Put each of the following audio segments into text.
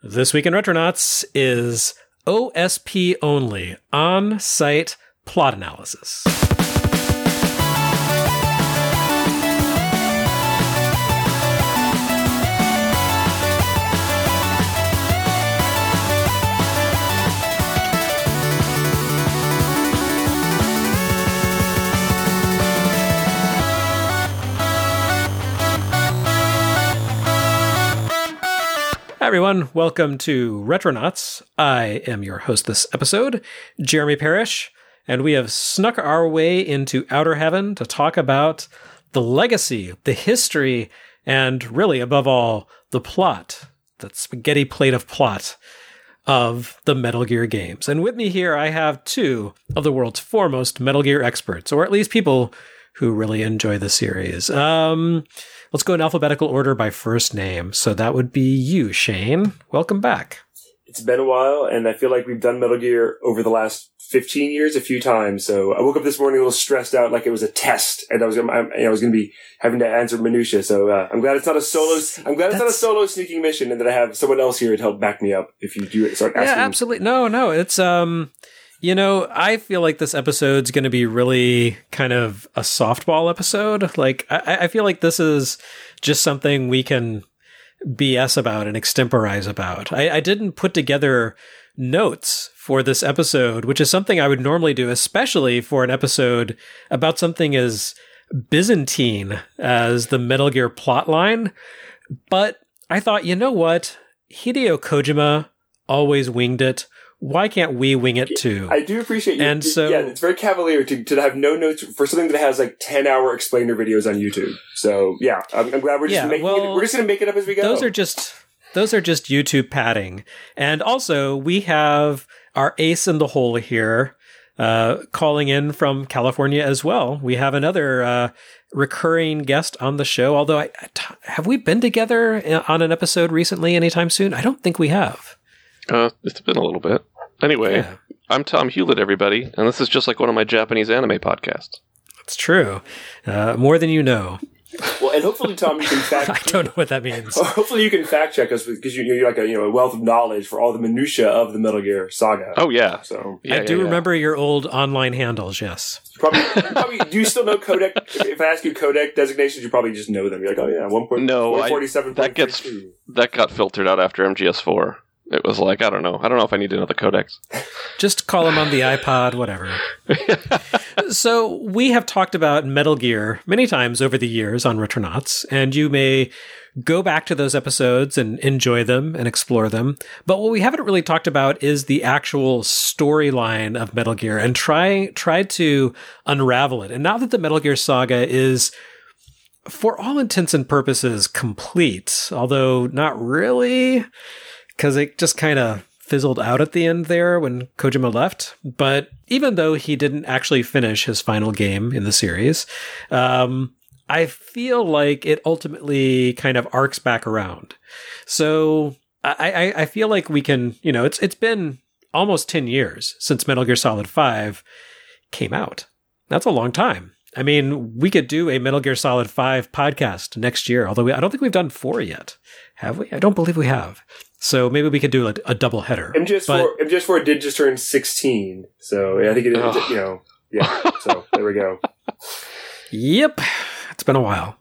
This Week in Retronauts is OSP only, on-site plot analysis. Hi everyone, welcome to Retronauts. I am your host this episode, Jeremy Parrish, and we have snuck our way into Outer Heaven to talk about the legacy, the history, and really, above all, the plot, that spaghetti plate of plot of the Metal Gear games. And with me here, I have two of the world's foremost Metal Gear experts, or at least people who really enjoy the series. Let's go in alphabetical order by first name. So that would be you, Shane. Welcome back. It's been a while, and I feel like we've done Metal Gear over the last 15 years a few times. So I woke up this morning a little stressed out, like it was a test, and I was going to be having to answer minutia. So I'm glad it's not a solo. I'm glad it's not a solo sneaking mission, and that I have someone else here to help back me up if you do start asking. Yeah, absolutely. No, it's You know, I feel like this episode's going to be really kind of a softball episode. Like, I feel like this is just something we can BS about and extemporize about. I didn't put together notes for this episode, which is something I would normally do, especially for an episode about something as Byzantine as the Metal Gear plotline. But I thought, you know what? Hideo Kojima always winged it. Why can't we wing it too? I do appreciate you. And so, yeah, it's very cavalier to have no notes for something that has like 10-hour explainer videos on YouTube. So yeah, I'm glad we're just making it. We're just going to make it up as we go. Those are just YouTube padding. And also, we have our ace in the hole here, calling in from California as well. We have another recurring guest on the show. Although, have we been together on an episode recently anytime soon? I don't think we have. It's been a little bit. Anyway, yeah. I'm Tom Hewlett, everybody, and this is just like one of my Japanese anime podcasts. That's true. More than you know. Well, and hopefully, Tom, you can fact. I don't know what that means. Hopefully, you can fact check us because you're like a wealth of knowledge for all the minutia of the Metal Gear saga. Oh yeah. So I do remember your old online handles. Yes. Probably. Do you still know codec? If I ask you codec designations, you probably just know them. You're like, oh yeah, 1.47. That got filtered out after MGS4. It was like, I don't know if I need to know the codecs. Just call them on the iPod, whatever. So we have talked about Metal Gear many times over the years on Retronauts, and you may go back to those episodes and enjoy them and explore them. But what we haven't really talked about is the actual storyline of Metal Gear and try to unravel it. And now that the Metal Gear saga is, for all intents and purposes, complete, although not really, because it just kind of fizzled out at the end there when Kojima left. But even though he didn't actually finish his final game in the series, I feel like it ultimately kind of arcs back around. So I feel like we can, it's been almost 10 years since Metal Gear Solid 5 came out. That's a long time. I mean, we could do a Metal Gear Solid 5 podcast next year, although I don't think we've done 4 yet. Have we? I don't believe we have. So maybe we could do a double header. MGS4 did just turn 16. So I think yeah. So there we go. Yep. It's been a while.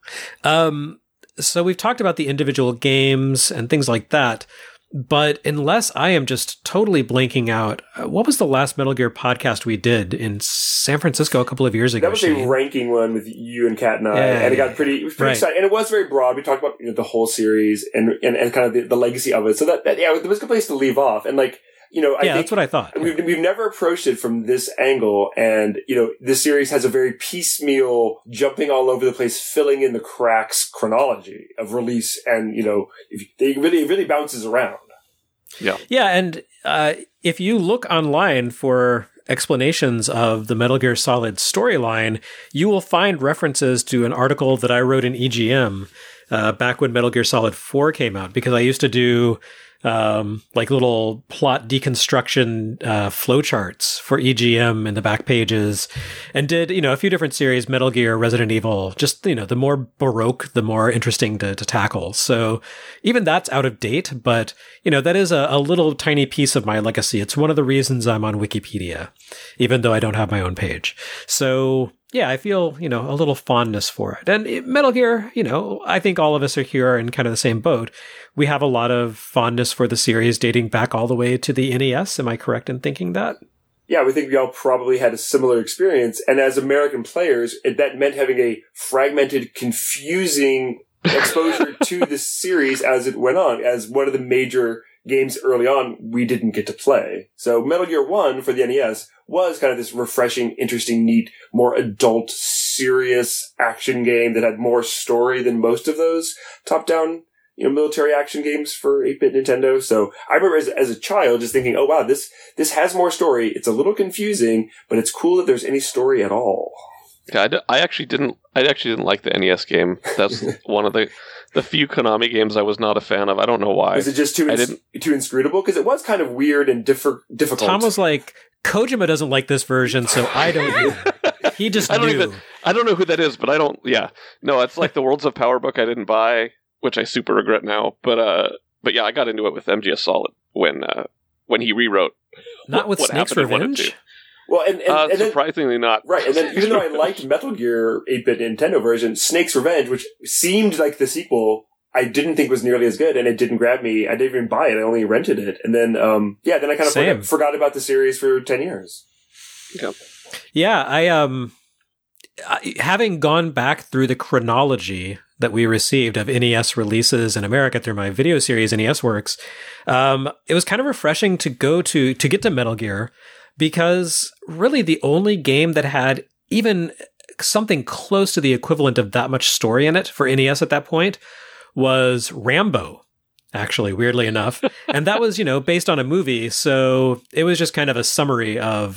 So we've talked about the individual games and things like that. But unless I am just totally blanking out, what was the last Metal Gear podcast we did in San Francisco a couple of years ago? That was a ranking one with you and Kat and I, and it was pretty exciting. And it was very broad. We talked about the whole series and kind of the legacy of it. So that there was a good place to leave off. And I think that's what I thought. We've never approached it from this angle, and this series has a very piecemeal, jumping all over the place, filling in the cracks chronology of release, and it really bounces around. Yeah, and if you look online for explanations of the Metal Gear Solid storyline, you will find references to an article that I wrote in EGM back when Metal Gear Solid 4 came out, because I used to do like little plot deconstruction flowcharts for EGM in the back pages, and did, a few different series, Metal Gear, Resident Evil, just, the more baroque, the more interesting to tackle. So even that's out of date, but, that is a little tiny piece of my legacy. It's one of the reasons I'm on Wikipedia, even though I don't have my own page. So yeah, I feel, a little fondness for it. And Metal Gear, I think all of us are here in kind of the same boat. We have a lot of fondness for the series dating back all the way to the NES. Am I correct in thinking that? Yeah, we think we all probably had a similar experience. And as American players, that meant having a fragmented, confusing exposure to the series as it went on, as one of the major games early on we didn't get to play. So Metal Gear 1 for the NES was kind of this refreshing, interesting, neat, more adult, serious action game that had more story than most of those top-down, military action games for 8-bit Nintendo. So I remember as a child just thinking, oh wow, this has more story. It's a little confusing, but it's cool that there's any story at all. Yeah, I actually didn't like the NES game. That's one of the few Konami games I was not a fan of. I don't know why. Is it just too inscrutable? Because it was kind of weird and difficult. Tom was like, Kojima doesn't like this version, so I don't either. He just knew. I don't know who that is, but I don't. Yeah, no, it's like the Worlds of Power book I didn't buy, which I super regret now. But yeah, I got into it with MGS Solid when he rewrote. Not with Snake's Revenge. Well, and surprisingly then, not. Right, and then even though I liked Metal Gear 8-bit Nintendo version, Snake's Revenge, which seemed like the sequel, I didn't think was nearly as good, and it didn't grab me. I didn't even buy it. I only rented it. And then, then I kind of forgot about the series for 10 years. Yeah. Yeah, I having gone back through the chronology that we received of NES releases in America through my video series, NES Works, it was kind of refreshing to get to Metal Gear, because really the only game that had even something close to the equivalent of that much story in it for NES at that point was Rambo, actually, weirdly enough. And that was, based on a movie. So it was just kind of a summary of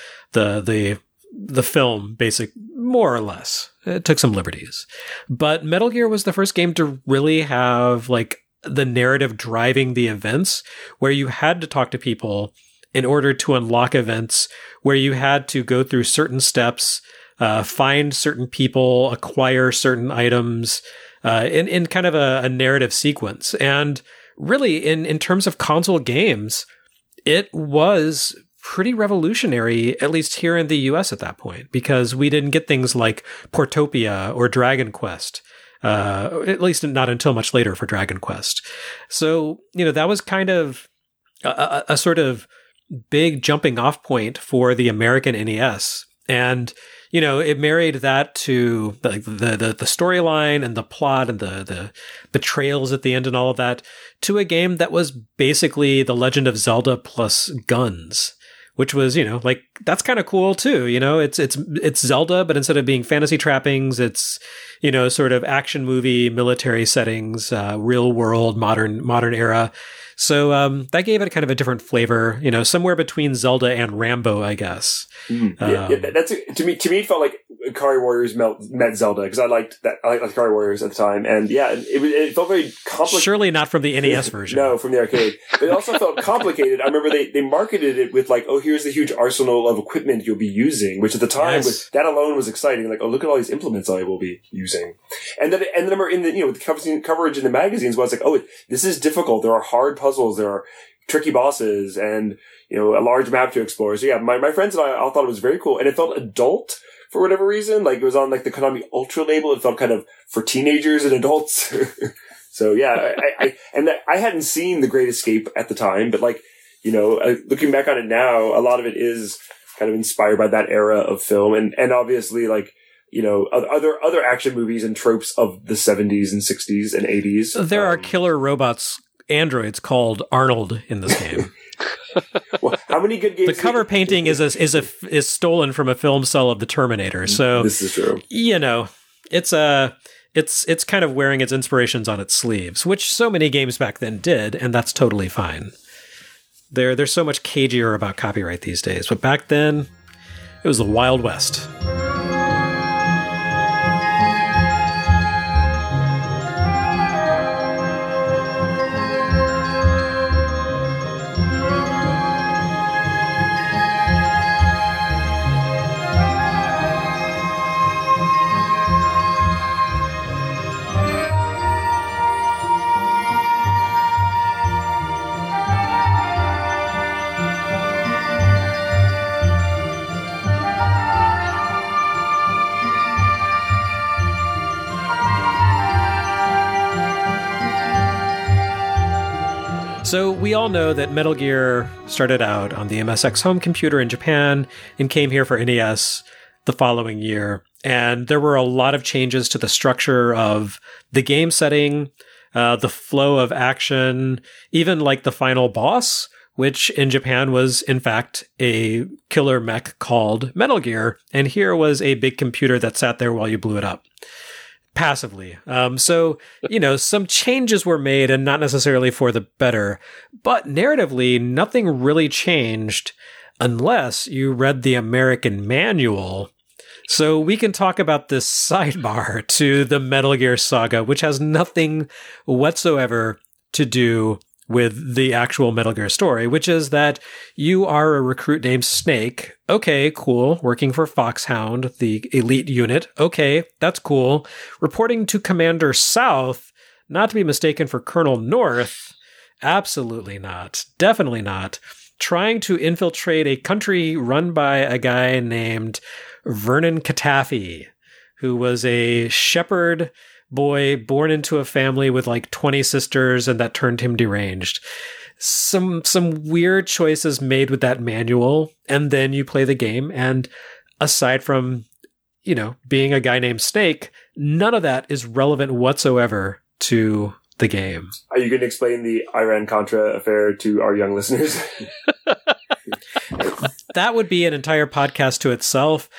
the film, more or less. It took some liberties. But Metal Gear was the first game to really have like the narrative driving the events, where you had to talk to people in order to unlock events, where you had to go through certain steps, find certain people, acquire certain items, in kind of a narrative sequence. And really, in terms of console games, it was pretty revolutionary, at least here in the US at that point, because we didn't get things like Portopia or Dragon Quest. At least not until much later for Dragon Quest. So, that was kind of a sort of big jumping off point for the American NES. And, it married that to the storyline and the plot and the betrayals at the end and all of that to a game that was basically The Legend of Zelda plus guns, which was, that's kind of cool too. It's Zelda, but instead of being fantasy trappings, it's, sort of action movie, military settings, real world, modern era. So that gave it kind of a different flavor, somewhere between Zelda and Rambo, I guess. That's to me. It felt like Ikari Warriors met Zelda, because I liked Ikari Warriors at the time, and yeah, it felt very complicated. Surely not from the NES version. No, from the arcade. But it also felt complicated. I remember they marketed it with like, oh, here's the huge arsenal of equipment you'll be using, which at the time that alone was exciting. Like, oh, look at all these implements I will be using, and then I remember in the with the coverage in the magazines was like, oh, this is difficult. There are hard puzzles. There are tricky bosses, and a large map to explore. So yeah, my friends and I all thought it was very cool, and it felt adult for whatever reason. Like, it was on like the Konami Ultra label. It felt kind of for teenagers and adults. So yeah, I hadn't seen The Great Escape at the time, but like, looking back on it now, a lot of it is kind of inspired by that era of film, and obviously like, other action movies and tropes of the 70s and 60s and 80s. There are killer robots, androids called Arnold in this game. Well, how many good games? The cover painting is stolen from a film cell of the Terminator. So this is true. It's kind of wearing its inspirations on its sleeves, which so many games back then did, and that's totally fine. They're so much cagier about copyright these days, but back then it was the Wild West. So we all know that Metal Gear started out on the MSX home computer in Japan and came here for NES the following year. And there were a lot of changes to the structure of the game setting, the flow of action, even like the final boss, which in Japan was, in fact, a killer mech called Metal Gear. And here was a big computer that sat there while you blew it up. Passively. So, some changes were made and not necessarily for the better, but narratively, nothing really changed unless you read the American manual. So we can talk about this sidebar to the Metal Gear saga, which has nothing whatsoever to do with the actual Metal Gear story, which is that you are a recruit named Snake. Okay, cool. Working for Foxhound, the elite unit. Okay, that's cool. Reporting to Commander South, not to be mistaken for Colonel North. Absolutely not. Definitely not. Trying to infiltrate a country run by a guy named Vernon Katafi, who was a shepherd boy born into a family with like 20 sisters, and that turned him deranged. Some weird choices made with that manual, and then you play the game, and aside from, being a guy named Snake, none of that is relevant whatsoever to the game. Are you going to explain the Iran-Contra affair to our young listeners? That would be an entire podcast to itself.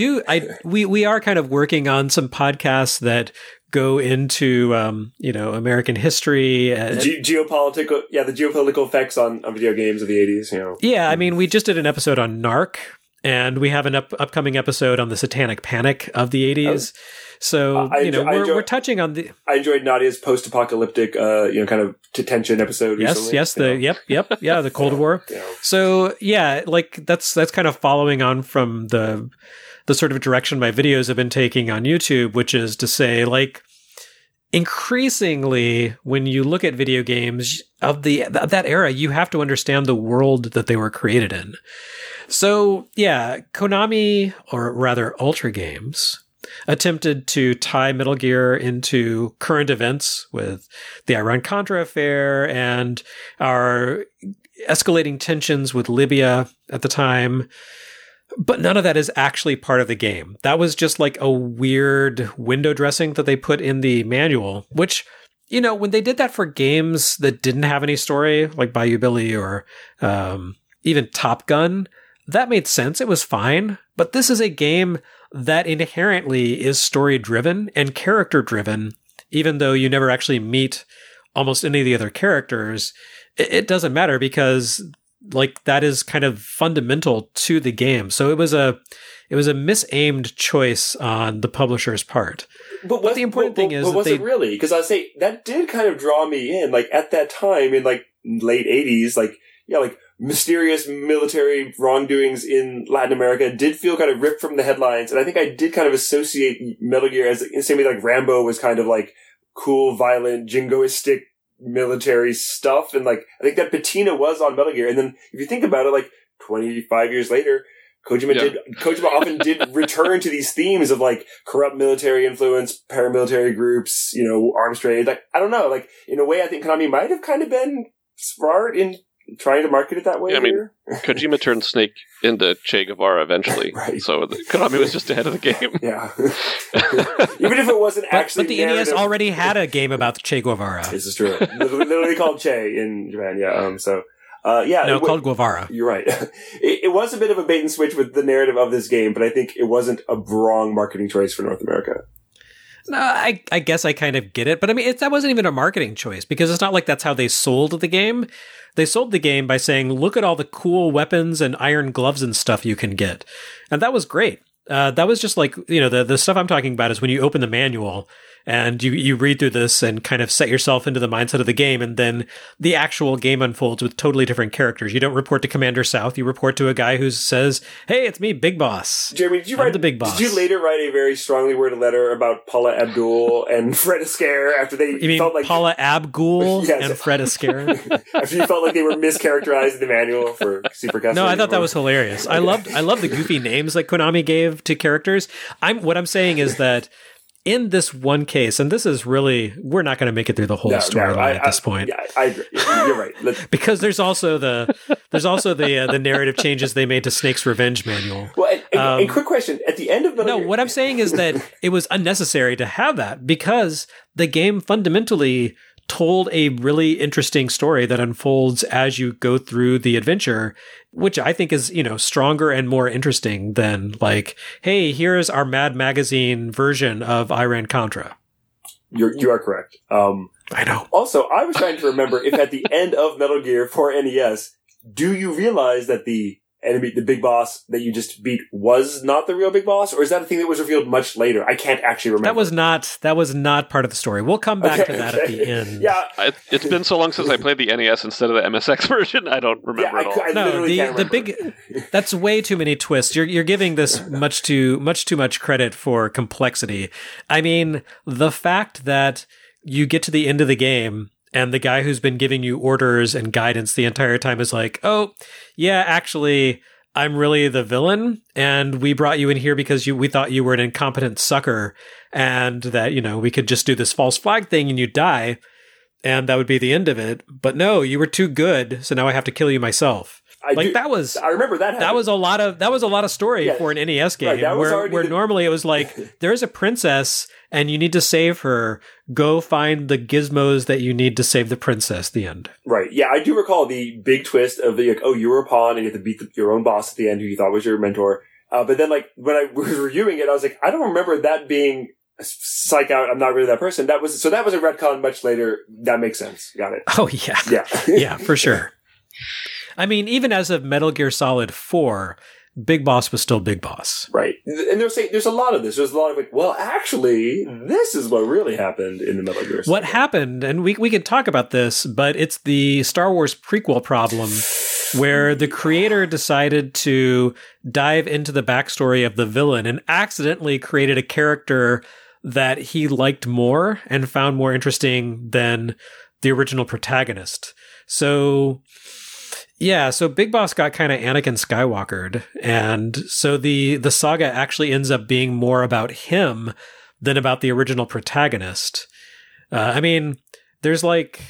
We are kind of working on some podcasts that go into, American history. The geopolitical effects on video games of the 80s, Yeah, I mean, we just did an episode on Narc, and we have an upcoming episode on the Satanic Panic of the 80s. So, we're touching on the... I enjoyed Nadia's post-apocalyptic, kind of to-tension episode recently. Yes, the Cold War. Yeah. So, yeah, like, that's kind of following on from the sort of direction my videos have been taking on YouTube, which is to say, like, increasingly, when you look at video games of that era, you have to understand the world that they were created in. So, yeah, Konami, or rather Ultra Games, attempted to tie Metal Gear into current events with the Iran-Contra affair and our escalating tensions with Libya at the time. But none of that is actually part of the game. That was just like a weird window dressing that they put in the manual, which, when they did that for games that didn't have any story, like Bayou Billy or even Top Gun, that made sense. It was fine. But this is a game that inherently is story-driven and character-driven, even though you never actually meet almost any of the other characters. It doesn't matter because, like, that is kind of fundamental to the game. So it was a misaimed choice on the publisher's part. But the important thing is, was it really? Because I say that did kind of draw me in. Like at that time in like late 80s, like mysterious military wrongdoings in Latin America did feel kind of ripped from the headlines. And I think I did kind of associate Metal Gear as in the same way like Rambo was kind of like cool, violent, jingoistic military stuff. And like, I think that patina was on Metal Gear. And then if you think about it, like 25 years later, Kojima often did return to these themes of like corrupt military influence, paramilitary groups, arms trade. Like, I don't know, like in a way I think Konami might have kind of been smart in trying to market it that way. I mean, Kojima turned Snake into Che Guevara eventually, right. So Konami was just ahead of the game. Yeah, even if it wasn't actually. But the NES already had a game about Che Guevara. This is true. Literally called Che in Japan. Yeah. Called Guevara. You're right. It was a bit of a bait and switch with the narrative of this game, but I think it wasn't a wrong marketing choice for North America. No, I guess I kind of get it. But I mean, that wasn't even a marketing choice because it's not like that's how they sold the game. They sold the game by saying, look at all the cool weapons and iron gloves and stuff you can get. And that was great. That was just like, the stuff I'm talking about is when you open the manual and you read through this and kind of set yourself into the mindset of the game, and then the actual game unfolds with totally different characters. You don't report to Commander South, you report to a guy who says, hey, it's me, Big Boss. Jeremy, I'm the Big Boss. Did you later write a very strongly worded letter about Paula Abdul and Fred Astaire after they felt like... Paula Abdul and Fred Astaire? After you felt like they were mischaracterized in the manual for Supercast? No, I thought that was hilarious. I loved the goofy names that Konami gave to characters. What I'm saying is that in this one case, and this is really, we're not going to make it through the whole storyline at this point. Yeah, I agree. You're right. Because there's also the narrative changes they made to Snake's Revenge manual. Well, and quick question: at the end of Metal Gear, what I'm saying is that it was unnecessary to have that because the game fundamentally told a really interesting story that unfolds as you go through the adventure, which I think is, stronger and more interesting than like, hey, here's our Mad Magazine version of Iran Contra. You are correct. I know. Also, I was trying to remember if at the end of Metal Gear for NES, do you realize that the enemy, the big boss that you just beat, was not the real big boss, or is that a thing that was revealed much later? I can't actually remember. That was not part of the story. We'll come back to that at the end. Yeah, it's been so long since I played the NES instead of the MSX version. I don't remember at all. No, the big. That's way too many twists. You're giving this much too much credit for complexity. I mean, the fact that you get to the end of the game and the guy who's been giving you orders and guidance the entire time is like, oh, yeah, actually, I'm really the villain, and we brought you in here because we thought you were an incompetent sucker, and that, we could just do this false flag thing and you'd die, and that would be the end of it. But no, you were too good, so now I have to kill you myself. I remember that. That was a lot of story for an NES game, right, where normally it was like, there's a princess and you need to save her. Go find the gizmos that you need to save the princess. The end. Right. Yeah, I do recall the big twist of the you were a pawn and you have to beat your own boss at the end, who you thought was your mentor. But then, when I was reviewing it, I was like, I don't remember that being psych out. I'm not really that person. That was a retcon much later. That makes sense. Got it. Oh yeah, yeah, yeah, for sure. I mean, even as of Metal Gear Solid 4, Big Boss was still Big Boss. Right. And there's a lot of this. There's a lot of actually, this is what really happened in the Metal Gear Solid. What happened, and we can talk about this, but it's the Star Wars prequel problem where the creator decided to dive into the backstory of the villain and accidentally created a character that he liked more and found more interesting than the original protagonist. So Big Boss got kind of Anakin Skywalkered, and so the saga actually ends up being more about him than about the original protagonist. I mean, there's like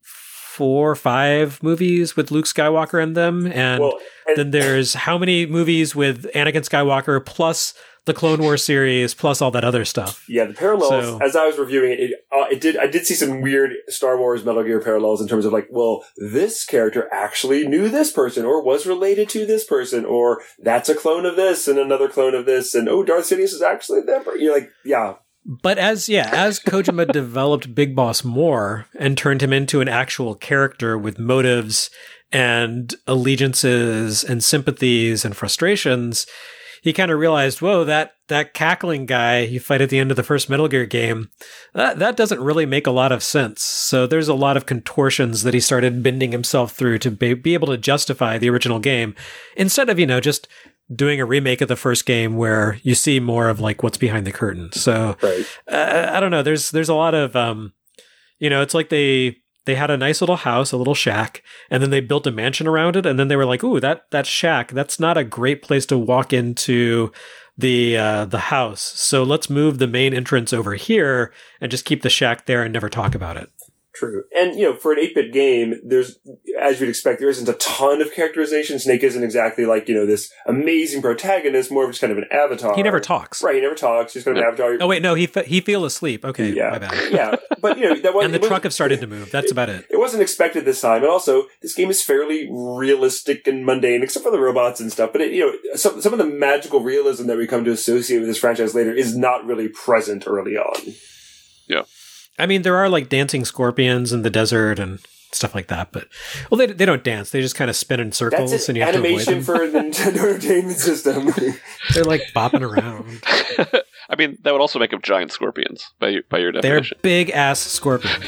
4 or 5 movies with Luke Skywalker in them, and then there's how many movies with Anakin Skywalker plus the Clone Wars series plus all that other stuff. Yeah, the parallels, as I was reviewing it, I did see some weird Star Wars Metal Gear parallels in terms of this character actually knew this person or was related to this person, or that's a clone of this and another clone of this, and Darth Sidious is actually them. You're like, yeah. But as Kojima developed Big Boss more and turned him into an actual character with motives and allegiances and sympathies and frustrations, he kind of realized, whoa, that cackling guy you fight at the end of the first Metal Gear game, that doesn't really make a lot of sense. So there's a lot of contortions that he started bending himself through to be able to justify the original game, instead of, just doing a remake of the first game where you see more of what's behind the curtain. So right. I don't know. There's a lot of, it's like they had a nice little house, a little shack, and then they built a mansion around it. And then they were like, ooh, that shack, that's not a great place to walk into the house. So let's move the main entrance over here and just keep the shack there and never talk about it. True. And, for an 8-bit game, there's, as you'd expect, there isn't a ton of characterization. Snake isn't exactly this amazing protagonist, more of just kind of an avatar. He never talks. Right, he never talks. He's kind of an avatar. Oh, wait, no, he fell asleep. Okay, yeah. My bad. Yeah, but, that was... And the truck have started to move. That's about it. It wasn't expected this time. And also, this game is fairly realistic and mundane, except for the robots and stuff. But, some of the magical realism that we come to associate with this franchise later is not really present early on. Yeah. I mean, there are dancing scorpions in the desert and stuff like that, but they don't dance. They just kind of spin in circles, That's and you have to avoid them. Animation for the Nintendo Entertainment System. They're bopping around. I mean, that would also make them giant scorpions by your definition. They're big ass scorpions.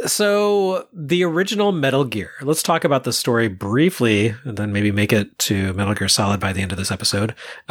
So the original Metal Gear, let's talk about the story briefly and then maybe make it to Metal Gear Solid by the end of this episode.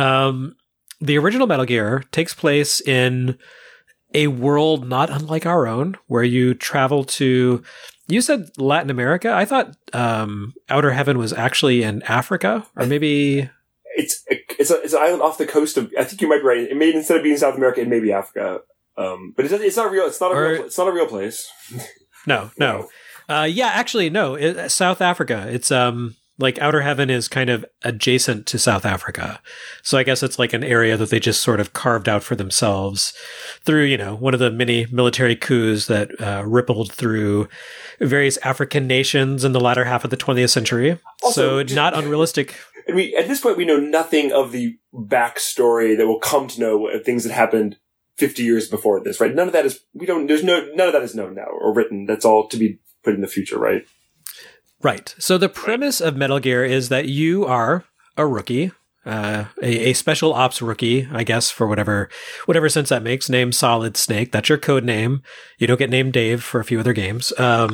The original Metal Gear takes place in a world not unlike our own, where you travel to, you said Latin America. I thought Outer Heaven was actually in Africa, or maybe... It's an island off the coast of, I think you might be right. It may, instead of being South America, it may be Africa. But it's not real. It's not a real place. No. Yeah, actually, no. South Africa. It's like Outer Heaven is kind of adjacent to South Africa, so I guess it's like an area that they just sort of carved out for themselves through, one of the many military coups that rippled through various African nations in the latter half of the 20th century. Also, so not unrealistic. And at this point, we know nothing of the backstory that we'll come to know things that happened 50 years before this, right? None of that is known now or written. That's all to be put in the future, right? Right. So the premise of Metal Gear is that you are a rookie, a special ops rookie, I guess, for whatever sense that makes, named Solid Snake. That's your code name. You don't get named Dave for a few other games.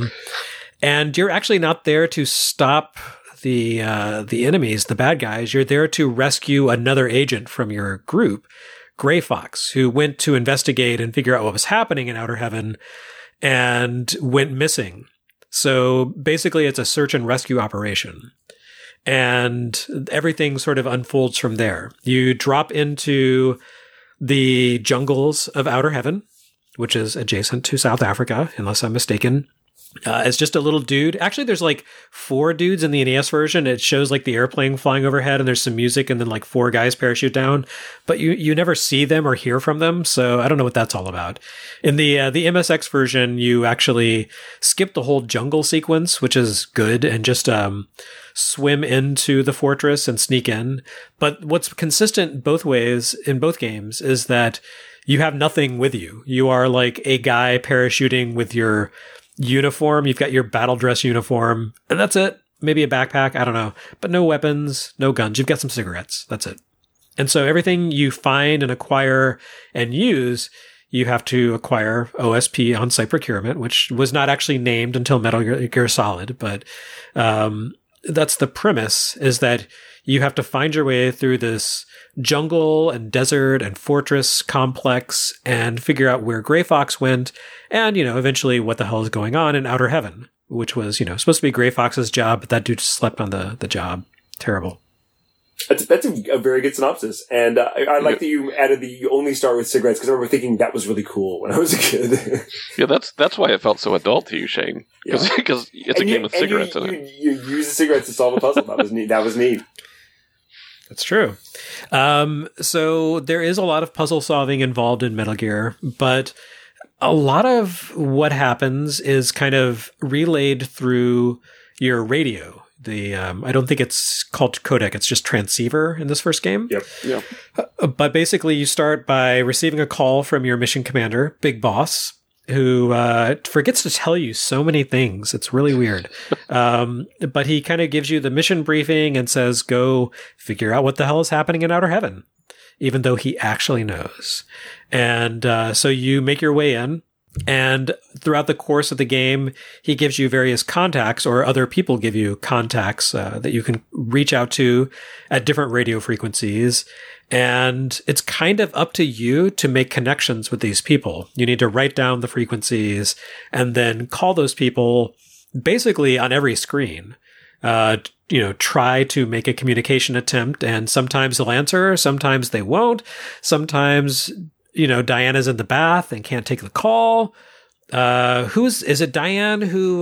And you're actually not there to stop the enemies, the bad guys. You're there to rescue another agent from your group, Gray Fox, who went to investigate and figure out what was happening in Outer Heaven and went missing. So basically it's a search and rescue operation, and everything sort of unfolds from there. You drop into the jungles of Outer Heaven, which is adjacent to South Africa, unless I'm mistaken. It's just a little dude. Actually, there's like 4 dudes in the NES version. It shows like the airplane flying overhead and there's some music and then like 4 guys parachute down, but you never see them or hear from them. So I don't know what that's all about. In the MSX version, you actually skip the whole jungle sequence, which is good, and just swim into the fortress and sneak in. But what's consistent both ways in both games is that you have nothing with you. You are like a guy parachuting with your uniform. You've got your battle dress uniform, and that's it. Maybe a backpack, I don't know, but no weapons, no guns. You've got some cigarettes. That's it. And so everything you find and acquire and use, you have to acquire OSP, on-site procurement, which was not actually named until Metal Gear Solid, but that's the premise, is that you have to find your way through this jungle and desert and fortress complex and figure out where Gray Fox went and, eventually what the hell is going on in Outer Heaven, which was, supposed to be Gray Fox's job, but that dude just slept on the job. Terrible. That's a very good synopsis. And I like that you added you only start with cigarettes, because I remember thinking that was really cool when I was a kid. Yeah, that's why it felt so adult to you, Shane. Because it's a game with cigarettes in it. You use the cigarettes to solve a puzzle. That was neat. That's true. So there is a lot of puzzle solving involved in Metal Gear, but a lot of what happens is kind of relayed through your radio. I don't think it's called codec. It's just transceiver in this first game. Yep. Yeah. But basically you start by receiving a call from your mission commander, Big Boss, who forgets to tell you so many things. It's really weird. But he kind of gives you the mission briefing and says, go figure out what the hell is happening in Outer Heaven, even though he actually knows. And so you make your way in. And throughout the course of the game, he gives you various contacts, or other people give you contacts that you can reach out to at different radio frequencies. And it's kind of up to you to make connections with these people. You need to write down the frequencies and then call those people basically on every screen. Try to make a communication attempt, and sometimes they'll answer, sometimes they won't. Sometimes, Diana's in the bath and can't take the call. Is it Diane who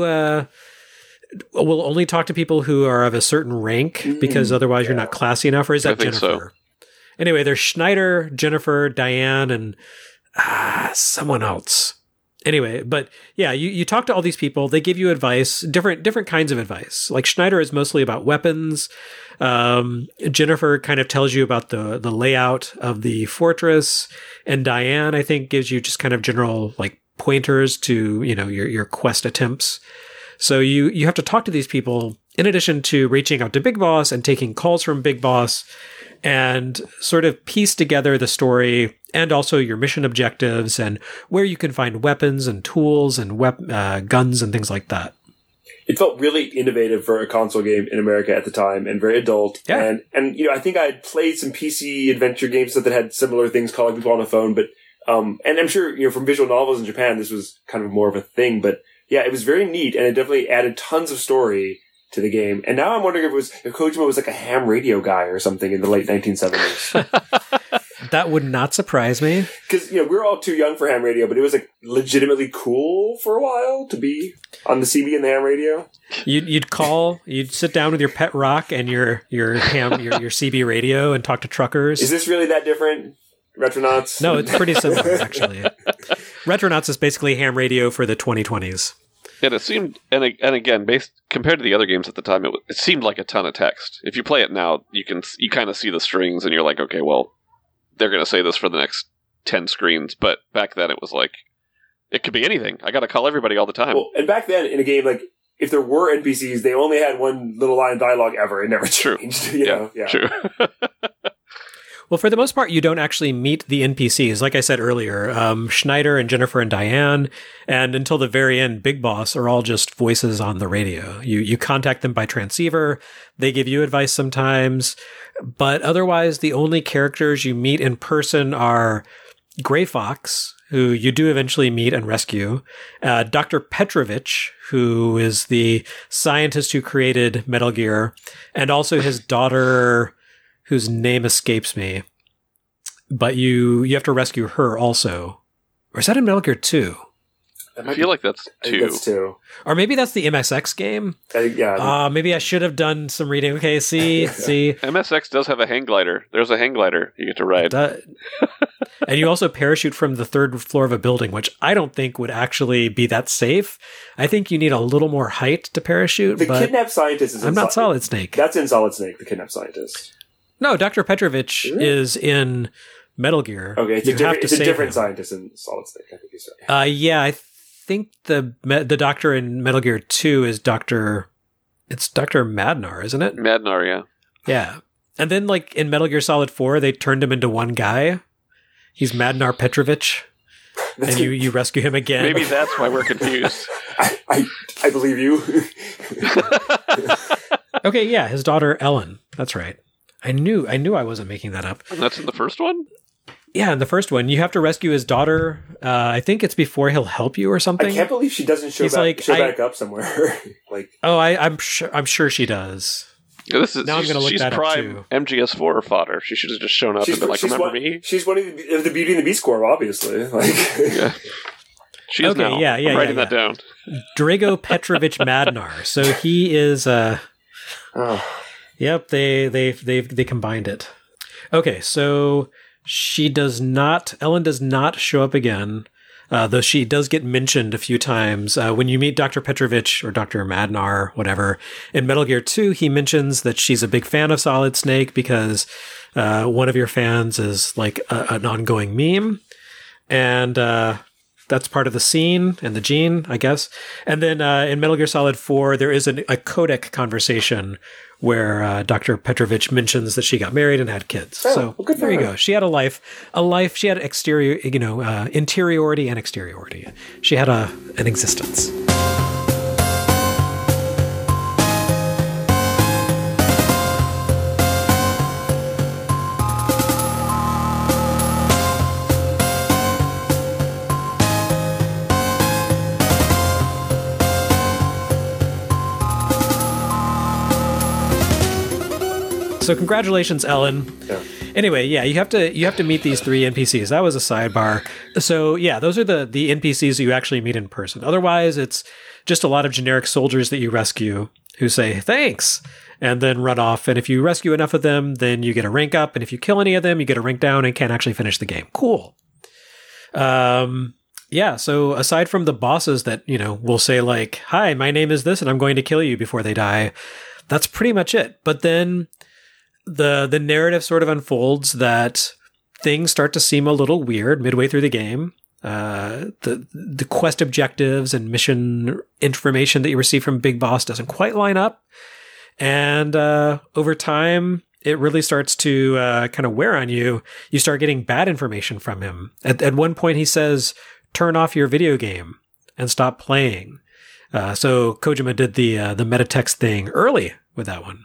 will only talk to people who are of a certain rank because otherwise you're not classy enough, or is that Jennifer? So. Anyway, there's Schneider, Jennifer, Diane, and someone else. Anyway, but yeah, you talk to all these people. They give you advice, different kinds of advice. Like Schneider is mostly about weapons. Jennifer kind of tells you about the layout of the fortress, and Diane, I think, gives you just kind of general like pointers to your quest attempts. So you have to talk to these people in addition to reaching out to Big Boss and taking calls from Big Boss and sort of piece together the story and also your mission objectives and where you can find weapons and tools and guns and things like that. It felt really innovative for a console game in America at the time and very adult. Yeah. And I think I had played some PC adventure games that had similar things, calling people on the phone, but and I'm sure, from visual novels in Japan, this was kind of more of a thing, but yeah, it was very neat and it definitely added tons of story to the game. And now I'm wondering if Kojima was like a ham radio guy or something in the late 1970s. That would not surprise me. Because, we were all too young for ham radio, but it was like legitimately cool for a while to be on the CB and the ham radio. You'd sit down with your pet rock and your CB radio and talk to truckers. Is this really that different? Retronauts? No, it's pretty similar, actually. Retronauts is basically ham radio for the 2020s. And it seemed, and again, compared to the other games at the time, it seemed like a ton of text. If you play it now, you kind of see the strings, and you're like, okay, well, they're going to say this for the next 10 screens. But back then, it was like, it could be anything. I got to call everybody all the time. Well, and back then, in a game, like, if there were NPCs, they only had one little line of dialogue ever. It never changed. True. Yeah. True. Well, for the most part, you don't actually meet the NPCs. Like I said earlier, Schneider and Jennifer and Diane, and until the very end, Big Boss are all just voices on the radio. You contact them by transceiver. They give you advice sometimes. But otherwise, the only characters you meet in person are Gray Fox, who you do eventually meet and rescue, Dr. Petrovich, who is the scientist who created Metal Gear, and also his daughter, whose name escapes me, but you have to rescue her also. Or is that in Metal Gear 2? I feel like that's 2. I think that's 2. Or maybe that's the MSX game? Maybe I should have done some reading. Okay, see. MSX does have a hang glider. There's a hang glider you get to ride. And you also parachute from the 3rd floor of a building, which I don't think would actually be that safe. I think you need a little more height to parachute. The kidnapped scientist is I'm not Solid Snake. That's in Solid Snake, the kidnapped scientist. No, Dr. Petrovich is in Metal Gear. Okay, it's a different scientist in Solid Snake, I think he's right. Yeah, I think the doctor in Metal Gear 2 is Dr. Madnar, isn't it? Madnar, yeah. Yeah. And then, like, in Metal Gear Solid 4, they turned him into one guy. He's Madnar Petrovich. And you rescue him again. Maybe that's why we're confused. I believe you. Okay, yeah, his daughter Ellen. That's right. I knew I wasn't making that up. And that's in the first one? Yeah, in the first one, you have to rescue his daughter. I think it's before he'll help you or something. I can't believe she doesn't show back up somewhere. I'm sure she does. Yeah, I'm going to look that up too. She's prime MGS4 fodder. She should have just shown up and been like, "Remember me?" She's one of the Beauty and the Beast Corps, obviously. Yeah. She is now. Yeah, I'm writing that down. Drago Petrovich Madnar. So he is. Yep, they combined it. Okay, so Ellen does not show up again, though she does get mentioned a few times. When you meet Dr. Petrovich or Dr. Madnar, whatever, in Metal Gear 2, he mentions that she's a big fan of Solid Snake because one of your fans is like an ongoing meme. And that's part of the scene and the gene, I guess. And then in Metal Gear Solid 4, there is a codec conversation where Dr. Petrovich mentions that she got married and had kids. Well, there you go. She had a life. She had interiority and exteriority. She had an existence. So congratulations, Ellen. Yeah. Anyway, yeah, you have to meet these 3 NPCs. That was a sidebar. So yeah, those are the NPCs you actually meet in person. Otherwise, it's just a lot of generic soldiers that you rescue who say thanks and then run off. And if you rescue enough of them, then you get a rank up. And if you kill any of them, you get a rank down and can't actually finish the game. Cool. Yeah. So aside from the bosses that will say like, "Hi, my name is this, and I'm going to kill you" before they die, that's pretty much it. But then the narrative sort of unfolds that things start to seem a little weird midway through the game. The quest objectives and mission information that you receive from Big Boss doesn't quite line up. And over time, it really starts to kind of wear on you. You start getting bad information from him. At one point, he says, "Turn off your video game and stop playing." So Kojima did the metatext thing early with that one.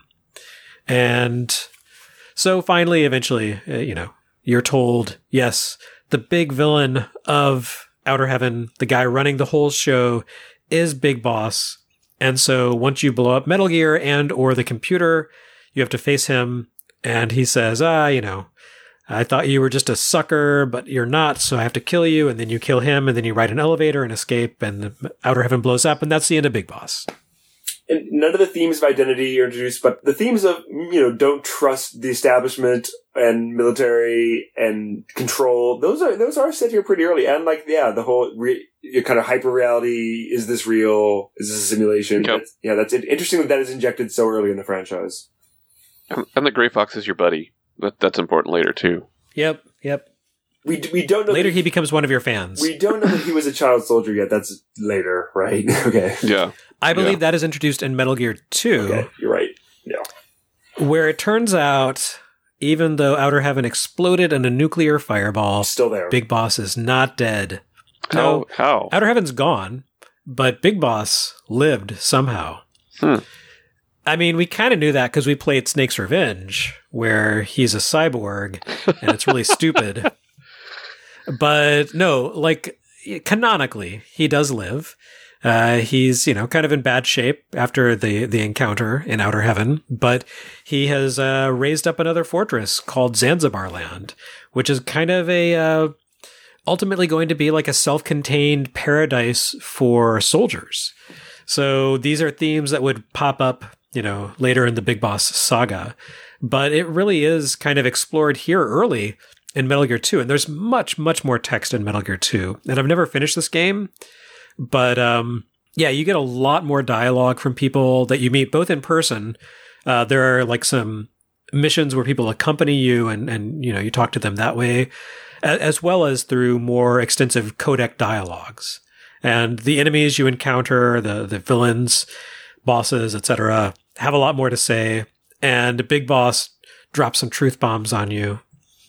And so finally, eventually, you're told, yes, the big villain of Outer Heaven, the guy running the whole show, is Big Boss. And so once you blow up Metal Gear and or the computer, you have to face him. And he says, I thought you were just a sucker, but you're not, so I have to kill you. And then you kill him, and then you ride an elevator and escape, and Outer Heaven blows up, and that's the end of Big Boss. And none of the themes of identity are introduced, but the themes of, don't trust the establishment and military and control, those are set here pretty early. And the whole kind of hyper reality, is this real? Is this a simulation? Yep. That's interesting that is injected so early in the franchise. And the Gray Fox is your buddy. That's important later, too. Yep. We don't know. Later, he becomes one of your fans. We don't know that he was a child soldier yet. That's later, right? Okay. Yeah. I believe that is introduced in Metal Gear 2. Okay, you're right. Yeah. Where it turns out, even though Outer Heaven exploded in a nuclear fireball, still there. Big Boss is not dead. How? Outer Heaven's gone, but Big Boss lived somehow. I mean, we kind of knew that because we played Snake's Revenge, where he's a cyborg, and it's really stupid. But no, canonically, he does live. He's, kind of in bad shape after the encounter in Outer Heaven, but he has raised up another fortress called Zanzibar Land, which is kind of ultimately going to be like a self-contained paradise for soldiers. So these are themes that would pop up, later in the Big Boss saga, but it really is kind of explored here early in Metal Gear 2. And there's much, much more text in Metal Gear 2. And I've never finished this game, but you get a lot more dialogue from people that you meet both in person. There are some missions where people accompany you and you talk to them that way, as well as through more extensive codec dialogues. And the enemies you encounter, the villains, bosses, etc., have a lot more to say. And Big Boss drops some truth bombs on you.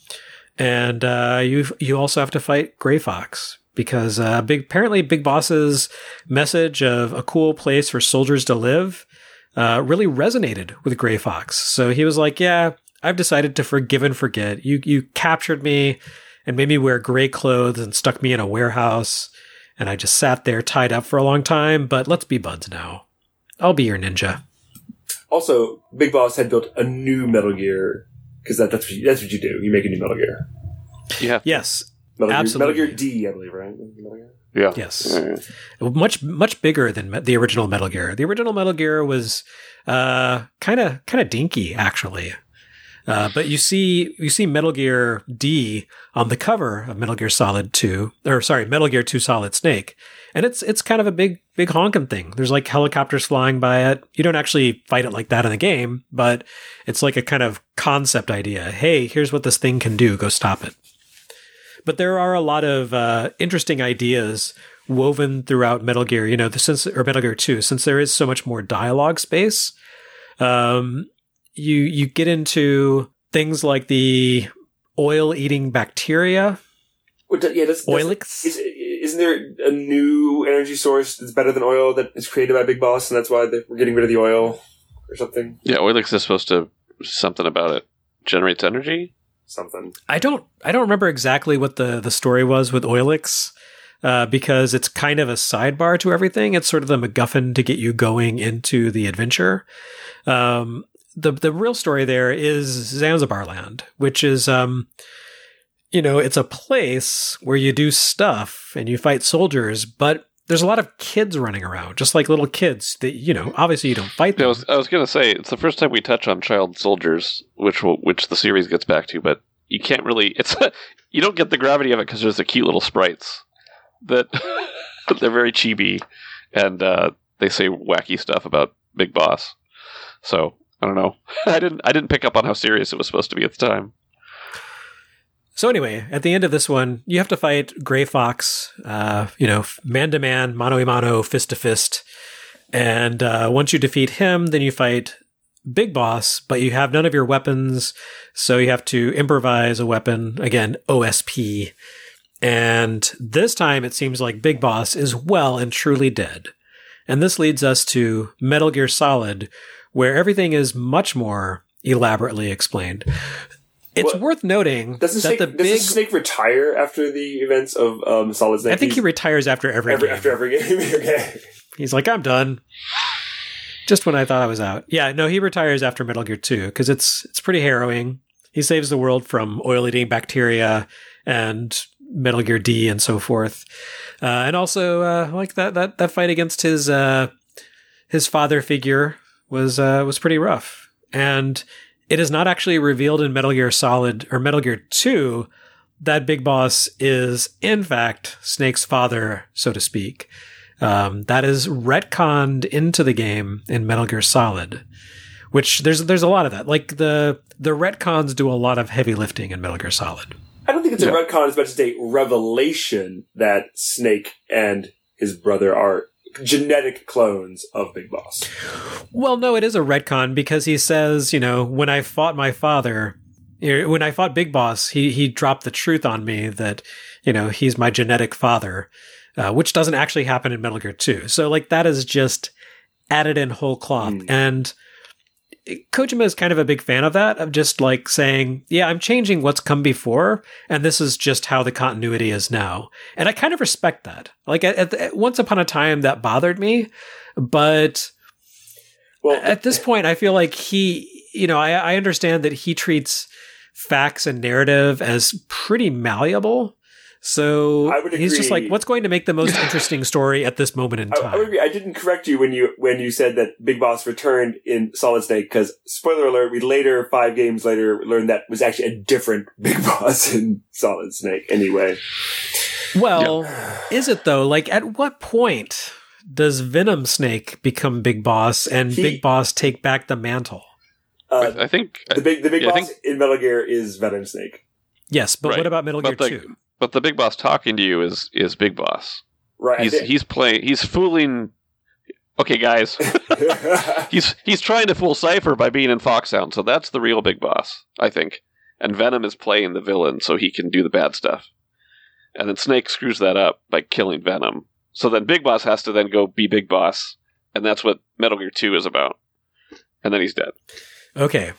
And you also have to fight Gray Fox because apparently Big Boss's message of a cool place for soldiers to live really resonated with Gray Fox. So he was like, "Yeah, I've decided to forgive and forget. You captured me and made me wear gray clothes and stuck me in a warehouse, and I just sat there tied up for a long time. But let's be buds now. I'll be your ninja." Also, Big Boss had built a new Metal Gear, because that's what you do. You make a new Metal Gear. Yeah. Yes. Absolutely. Metal Gear D, I believe, right? Yeah. Yes. Much, much bigger than the original Metal Gear. The original Metal Gear was kind of dinky, actually. But you see Metal Gear D on the cover of Metal Gear Metal Gear 2 Solid Snake. And it's kind of a big honking thing. There's helicopters flying by it. You don't actually fight it like that in the game, but it's like a kind of concept idea. Hey, here's what this thing can do. Go stop it. But there are a lot of interesting ideas woven throughout Metal Gear, Metal Gear 2, since there is so much more dialogue space. You get into things like the oil-eating bacteria. Oilix. Isn't there a new energy source that's better than oil that is created by Big Boss, and that's why we're getting rid of the oil or something? Yeah, Oilix is supposed to something about it generates energy. Something. I don't remember exactly what the story was with Oilix, because it's kind of a sidebar to everything. It's sort of the MacGuffin to get you going into the adventure. The real story there is Zanzibar Land, which is, it's a place where you do stuff and you fight soldiers, but there's a lot of kids running around, just like little kids that, obviously you don't fight them. I was going to say, it's the first time we touch on child soldiers, which the series gets back to, but you can't really, you don't get the gravity of it because there's the cute little sprites that they're very chibi and they say wacky stuff about Big Boss. So I don't know. I didn't pick up on how serious it was supposed to be at the time. So anyway, at the end of this one, you have to fight Gray Fox, man to man, mano a mano, fist to fist. And once you defeat him, then you fight Big Boss, but you have none of your weapons, so you have to improvise a weapon. Again, OSP. And this time it seems like Big Boss is well and truly dead. And this leads us to Metal Gear Solid, where everything is much more elaborately explained. It's worth noting does the Snake retire after the events of Solid Snake? I think he retires after every game. After every game, okay. He's like, I'm done. Just when I thought I was out. Yeah, no, he retires after Metal Gear 2 because it's pretty harrowing. He saves the world from oil-eating bacteria and Metal Gear D and so forth. And also, like that fight against his father figure was pretty rough. And it is not actually revealed in Metal Gear Solid or Metal Gear 2 that Big Boss is, in fact, Snake's father, so to speak. That is retconned into the game in Metal Gear Solid, which there's a lot of that. Like the retcons do a lot of heavy lifting in Metal Gear Solid. I don't think it's a retcon as much as a revelation that Snake and his brother are genetic clones of Big Boss. Well, no, it is a retcon because he says, when I fought my father, when I fought Big Boss, he dropped the truth on me that, he's my genetic father, which doesn't actually happen in Metal Gear 2. So like that is just added in whole cloth. And Kojima is kind of a big fan of that, of just like saying, yeah, I'm changing what's come before, and this is just how the continuity is now. And I kind of respect that. Like once upon a time that bothered me, but at this point I feel like I understand that he treats facts and narrative as pretty malleable. So he's just like, what's going to make the most interesting story at this moment in time? I would agree. I didn't correct you when you said that Big Boss returned in Solid Snake, because, spoiler alert, we later, 5 games later, learned that was actually a different Big Boss in Solid Snake anyway. Well, is it though? Like, at what point does Venom Snake become Big Boss and Big Boss take back the mantle? I think the big boss in Metal Gear is Venom Snake. Yes, but what about Metal Gear 2? But the Big Boss talking to you is Big Boss. Right. He's fooling. Okay, guys. he's trying to fool Cypher by being in Foxhound, so that's the real Big Boss, I think. And Venom is playing the villain so he can do the bad stuff. And then Snake screws that up by killing Venom. So then Big Boss has to then go be Big Boss, and that's what Metal Gear 2 is about. And then he's dead. Okay.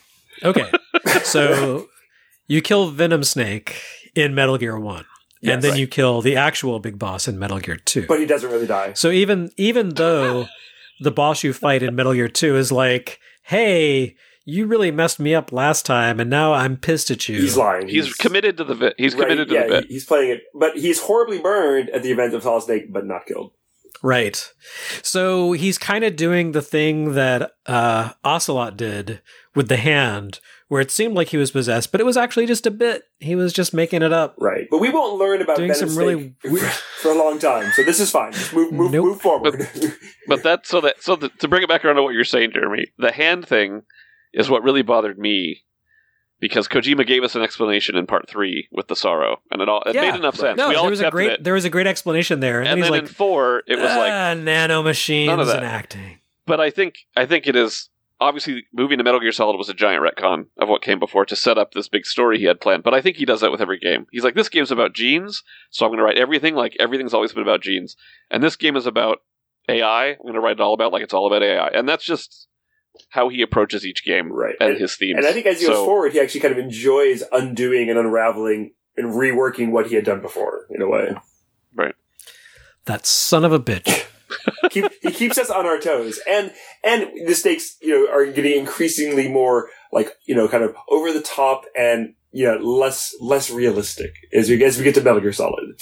So you kill Venom Snake in Metal Gear 1. Yes, and then you kill the actual Big Boss in Metal Gear 2. But he doesn't really die. So even though the boss you fight in Metal Gear 2 is like, hey, you really messed me up last time, and now I'm pissed at you. He's lying. He's committed to the bit. He's committed to the bit. He's playing it. But he's horribly burned at the event of Solid Snake, but not killed. Right. So he's kind of doing the thing that Ocelot did with the hand, where it seemed like he was possessed, but it was actually just a bit. He was just making it up. Right. But we won't learn about doing Venom some really weird for a long time. So this is fine. Just move forward. But to bring it back around to what you're saying, Jeremy, the hand thing is what really bothered me, because Kojima gave us an explanation in part 3 with the sorrow, and it made enough sense. No, we all there was a great explanation there, and then like, in 4 it was like nanomachines none of that. And acting. But I think it is. Obviously, moving to Metal Gear Solid was a giant retcon of what came before to set up this big story he had planned. But I think he does that with every game. He's like, this game's about genes, so I'm going to write everything like everything's always been about genes. And this game is about AI. I'm going to write it all about like it's all about AI. And that's just how he approaches each game, right? And his themes. And I think as he goes forward, he actually kind of enjoys undoing and unraveling and reworking what he had done before, in a way. Right. That son of a bitch. He keeps us on our toes, and the stakes, are getting increasingly more like, kind of over the top and less realistic as we get to Metal Gear Solid.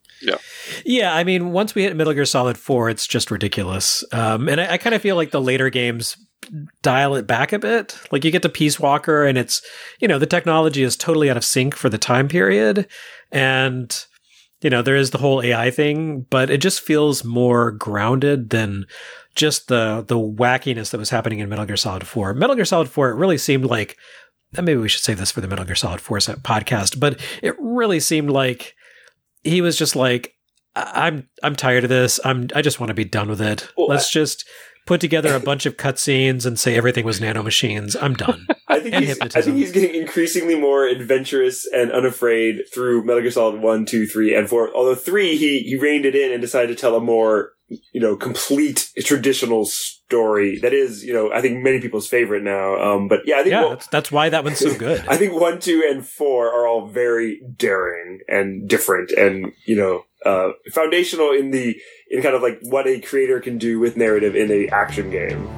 Yeah. I mean, once we hit Metal Gear Solid 4, it's just ridiculous. And I kind of feel like the later games dial it back a bit. Like you get to Peace Walker, and it's the technology is totally out of sync for the time period, and there is the whole AI thing, but it just feels more grounded than just the wackiness that was happening in Metal Gear Solid 4. Metal Gear Solid 4, it really seemed like, and maybe we should save this for the Metal Gear Solid 4 podcast, but it really seemed like he was just like, I'm tired of this. I just want to be done with it. Well, let's just put together a bunch of cutscenes and say everything was nanomachines. I'm done. I think he's getting increasingly more adventurous and unafraid through Metal Gear Solid 1, 2, 3, and 4. Although 3, he reined it in and decided to tell a more, complete traditional story that is, I think many people's favorite now. But yeah, I think that's why that one's so good. I think 1, 2, and 4 are all very daring and different and, foundational in kind of like what a creator can do with narrative in a action game.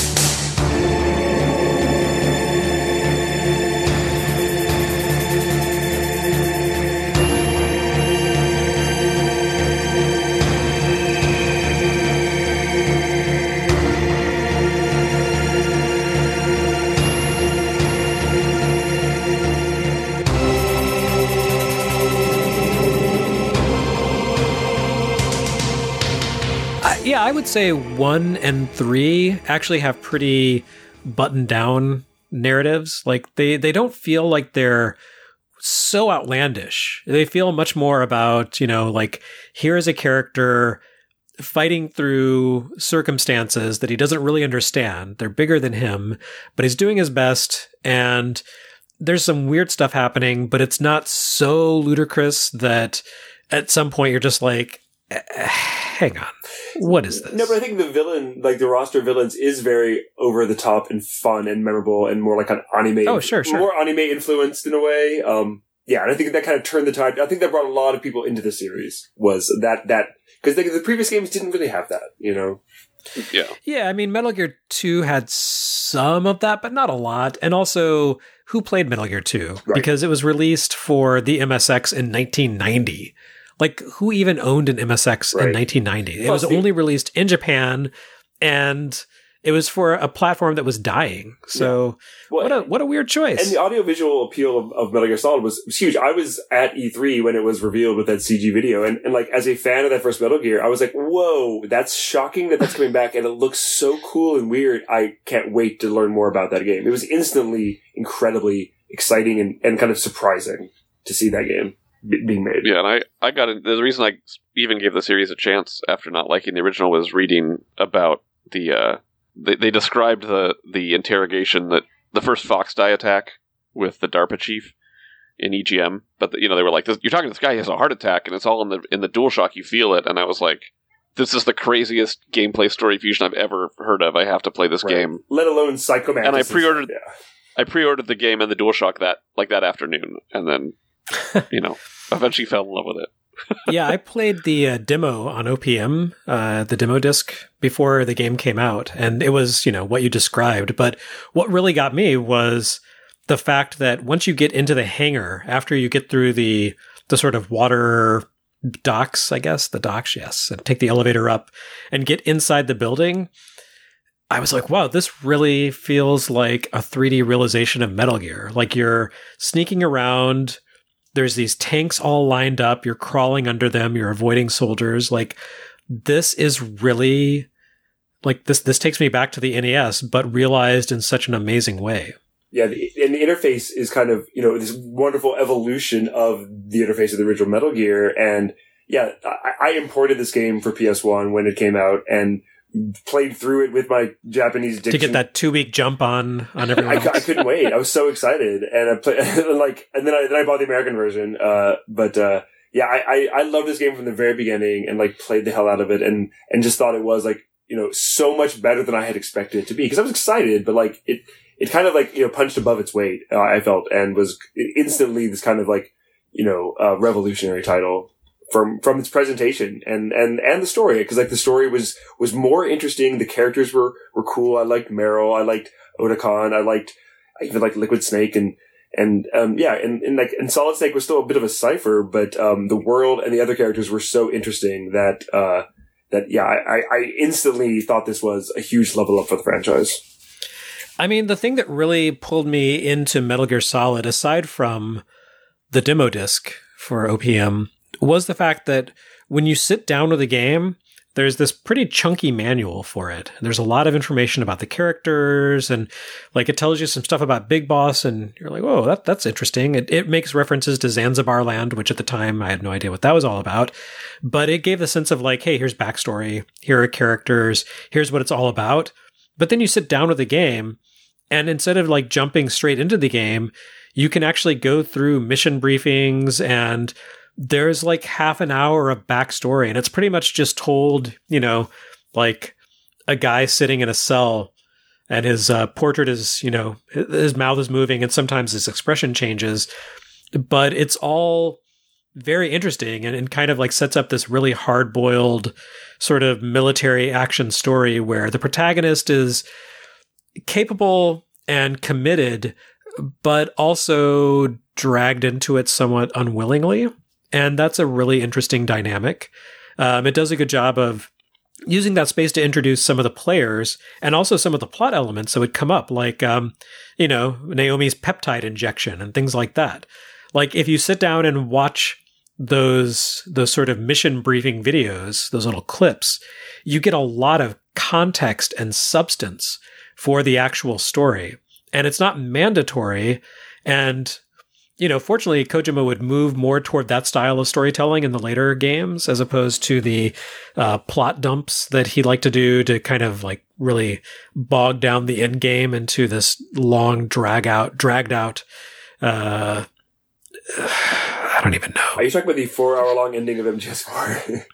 Yeah, I would say 1 and 3 actually have pretty buttoned down narratives. Like they don't feel like they're so outlandish. They feel much more about, like here is a character fighting through circumstances that he doesn't really understand. They're bigger than him, but he's doing his best, and there's some weird stuff happening, but it's not so ludicrous that at some point you're just like, hang on, what is this? No, but I think the villain, like the roster of villains, is very over the top and fun and memorable and more like an anime. Oh, sure. More anime influenced in a way. And I think that kind of turned the tide. I think that brought a lot of people into the series. Was that because the previous games didn't really have that, Yeah. Yeah, I mean, Metal Gear 2 had some of that, but not a lot. And also, who played Metal Gear 2? Right. Because it was released for the MSX in 1990. Like, who even owned an MSX in 1990? It was only released in Japan, and it was for a platform that was dying. So, what a weird choice. And the audiovisual appeal of Metal Gear Solid was huge. I was at E3 when it was revealed with that CG video, and like, as a fan of that first Metal Gear, I was like, whoa, that's shocking that's coming back, and it looks so cool and weird. I can't wait to learn more about that game. It was instantly incredibly exciting and kind of surprising to see that game being made. Yeah, and I got it. The reason I even gave the series a chance after not liking the original was reading about the they described the interrogation, that the first Fox Die attack with the DARPA chief in EGM, but they were like, you're talking to this guy, he has a heart attack, and it's all in the DualShock, you feel it. And I was like, this is the craziest gameplay story fusion I've ever heard of. I have to play this game, let alone Psychomantis. And I pre-ordered the game and the DualShock that afternoon, and then eventually fell in love with it. Yeah, I played the demo on OPM, the demo disc, before the game came out, and it was, what you described. But what really got me was the fact that once you get into the hangar, after you get through the sort of water docks, I guess, the docks, yes, and take the elevator up and get inside the building, I was like, wow, this really feels like a 3D realization of Metal Gear. Like, you're sneaking around, there's these tanks all lined up, you're crawling under them, you're avoiding soldiers. Like, this is really, like, this takes me back to the NES, but realized in such an amazing way. Yeah, and the interface is kind of, this wonderful evolution of the interface of the original Metal Gear. And yeah, I imported this game for PS1 when it came out and played through it with my Japanese diction. To get that 2-week jump on everyone else. I couldn't wait. I was so excited. And I played, and then I bought the American version. Yeah, I loved this game from the very beginning and played the hell out of it and just thought it was so much better than I had expected it to be. Cause I was excited, but it kind of punched above its weight, I felt, and was instantly this kind of revolutionary title from its presentation and the story. Because the story was more interesting. The characters were cool. I liked Meryl. I liked Otakon. I even liked Liquid Snake and Solid Snake was still a bit of a cipher, but the world and the other characters were so interesting that I instantly thought this was a huge level up for the franchise. I mean, the thing that really pulled me into Metal Gear Solid, aside from the demo disc for OPM, was the fact that when you sit down with a game, there's this pretty chunky manual for it. There's a lot of information about the characters, and like it tells you some stuff about Big Boss, and you're like, whoa, that's interesting. It makes references to Zanzibar Land, which at the time I had no idea what that was all about. But it gave the sense of like, hey, here's backstory, here are characters, here's what it's all about. But then you sit down with the game, and instead of like jumping straight into the game, you can actually go through mission briefings, and there's like half an hour of backstory, and it's pretty much just told, like a guy sitting in a cell, and his portrait is, his mouth is moving, and sometimes his expression changes, but it's all very interesting and kind of like sets up this really hard-boiled sort of military action story where the protagonist is capable and committed, but also dragged into it somewhat unwillingly. And that's a really interesting dynamic. It does a good job of using that space to introduce some of the players and also some of the plot elements that would come up, like, Naomi's peptide injection and things like that. Like, if you sit down and watch those sort of mission briefing videos, those little clips, you get a lot of context and substance for the actual story. And it's not mandatory. And fortunately, Kojima would move more toward that style of storytelling in the later games, as opposed to the plot dumps that he liked to do to kind of like really bog down the end game into this long, dragged out. I don't even know. Are you talking about the 4-hour-long ending of MGS4?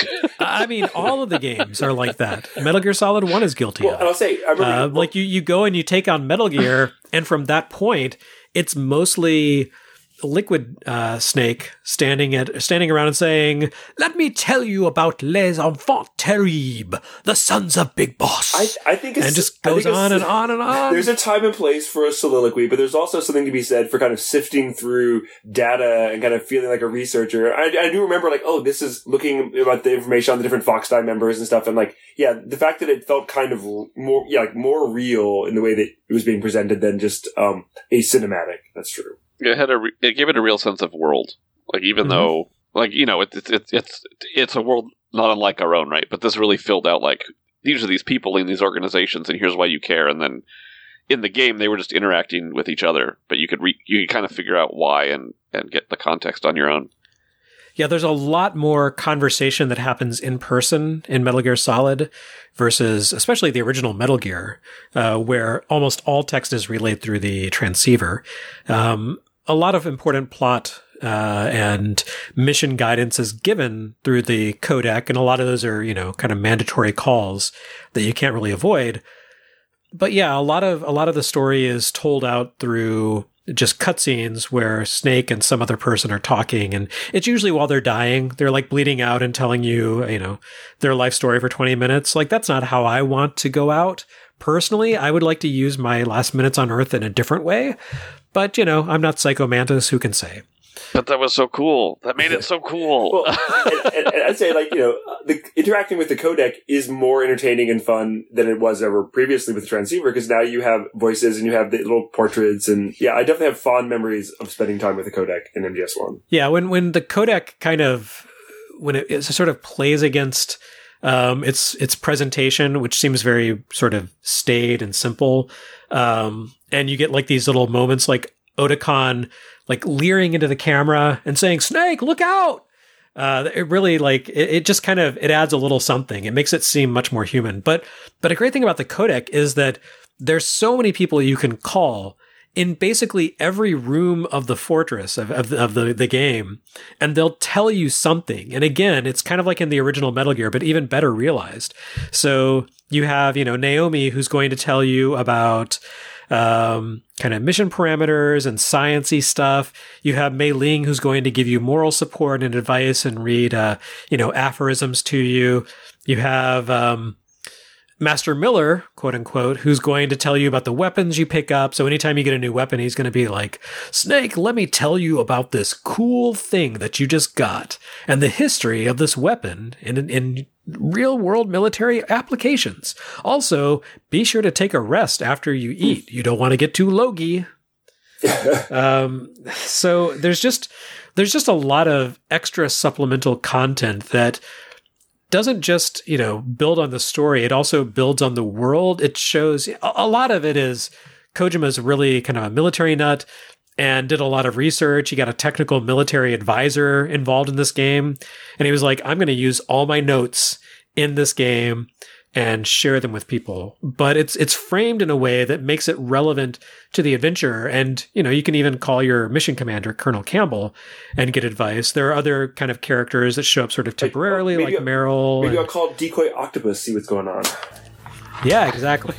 I mean, all of the games are like that. Metal Gear Solid 1 is guilty of. And I'll say, I remember, like you go and you take on Metal Gear, and from that point, it's mostly Liquid Snake standing around and saying, "Let me tell you about les enfants terribles, the sons of Big Boss." I think it's, and just goes on and on and on. There's a time and place for a soliloquy, but there's also something to be said for kind of sifting through data and kind of feeling like a researcher. I do remember like, oh, this is looking about the information on the different Foxdie members and stuff, and like, yeah, the fact that it felt kind of more real in the way that it was being presented than just a cinematic. That's true. It gave it a real sense of world. Like, even though, like, it's a world not unlike our own, right? But this really filled out, like, these are these people in these organizations, and here's why you care. And then in the game, they were just interacting with each other, but you could kind of figure out why and get the context on your own. Yeah, there's a lot more conversation that happens in person in Metal Gear Solid versus especially the original Metal Gear, where almost all text is relayed through the transceiver. A lot of important plot and mission guidance is given through the codec, and a lot of those are, kind of mandatory calls that you can't really avoid. But yeah, a lot of the story is told out through just cutscenes where Snake and some other person are talking, and it's usually while they're dying. They're like bleeding out and telling you, their life story for 20 minutes. Like, that's not how I want to go out. Personally, I would like to use my last minutes on Earth in a different way. But, I'm not Psycho Mantis, who can say? But that was so cool. That made it so cool. Well, and I'd say, like, the interacting with the codec is more entertaining and fun than it was ever previously with the transceiver, because now you have voices and you have the little portraits, and yeah, I definitely have fond memories of spending time with the codec in MGS1. Yeah, when the codec when it sort of plays against its presentation, which seems very sort of staid and simple, and you get like these little moments like Otacon like leering into the camera and saying, "Snake, look out!" It really it just kind of, it adds a little something. It makes it seem much more human. But a great thing about the codec is that there's so many people you can call in basically every room of the fortress of the game, and they'll tell you something. And again, it's kind of like in the original Metal Gear, but even better realized. So you have, Naomi, who's going to tell you about kind of mission parameters and sciencey stuff. You have Mei Ling, who's going to give you moral support and advice and read, aphorisms to you. You have Master Miller, quote unquote, who's going to tell you about the weapons you pick up. So anytime you get a new weapon, he's going to be like, "Snake, let me tell you about this cool thing that you just got and the history of this weapon in real world military applications. Also, be sure to take a rest after you eat. You don't want to get too logy." So there's just a lot of extra supplemental content that doesn't just, build on the story. It also builds on the world. It shows a lot of it is Kojima's really kind of a military nut and did a lot of research. He got a technical military advisor involved in this game. And he was like, I'm going to use all my notes in this game and share them with people. But it's framed in a way that makes it relevant to the adventure. And, you can even call your mission commander Colonel Campbell and get advice. There are other kind of characters that show up sort of temporarily, like Meryl. Maybe I'll call Decoy Octopus, see what's going on. Yeah, exactly.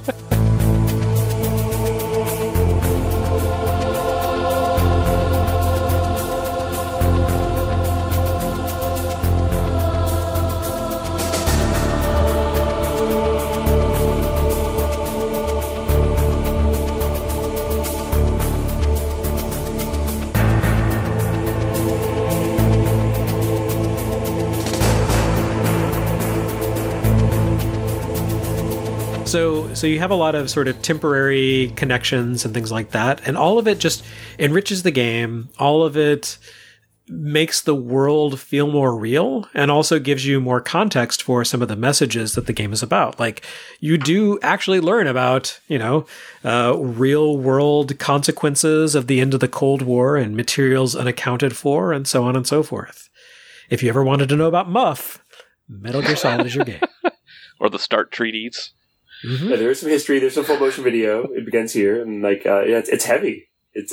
So you have a lot of sort of temporary connections and things like that. And all of it just enriches the game. All of it makes the world feel more real and also gives you more context for some of the messages that the game is about. Like you do actually learn about, real world consequences of the end of the Cold War and materials unaccounted for and so on and so forth. If you ever wanted to know about Muff, Metal Gear Solid is your game. Or the START treaties. Mm-hmm. Yeah, there's some history. There's some full motion video. It begins here, and it's heavy.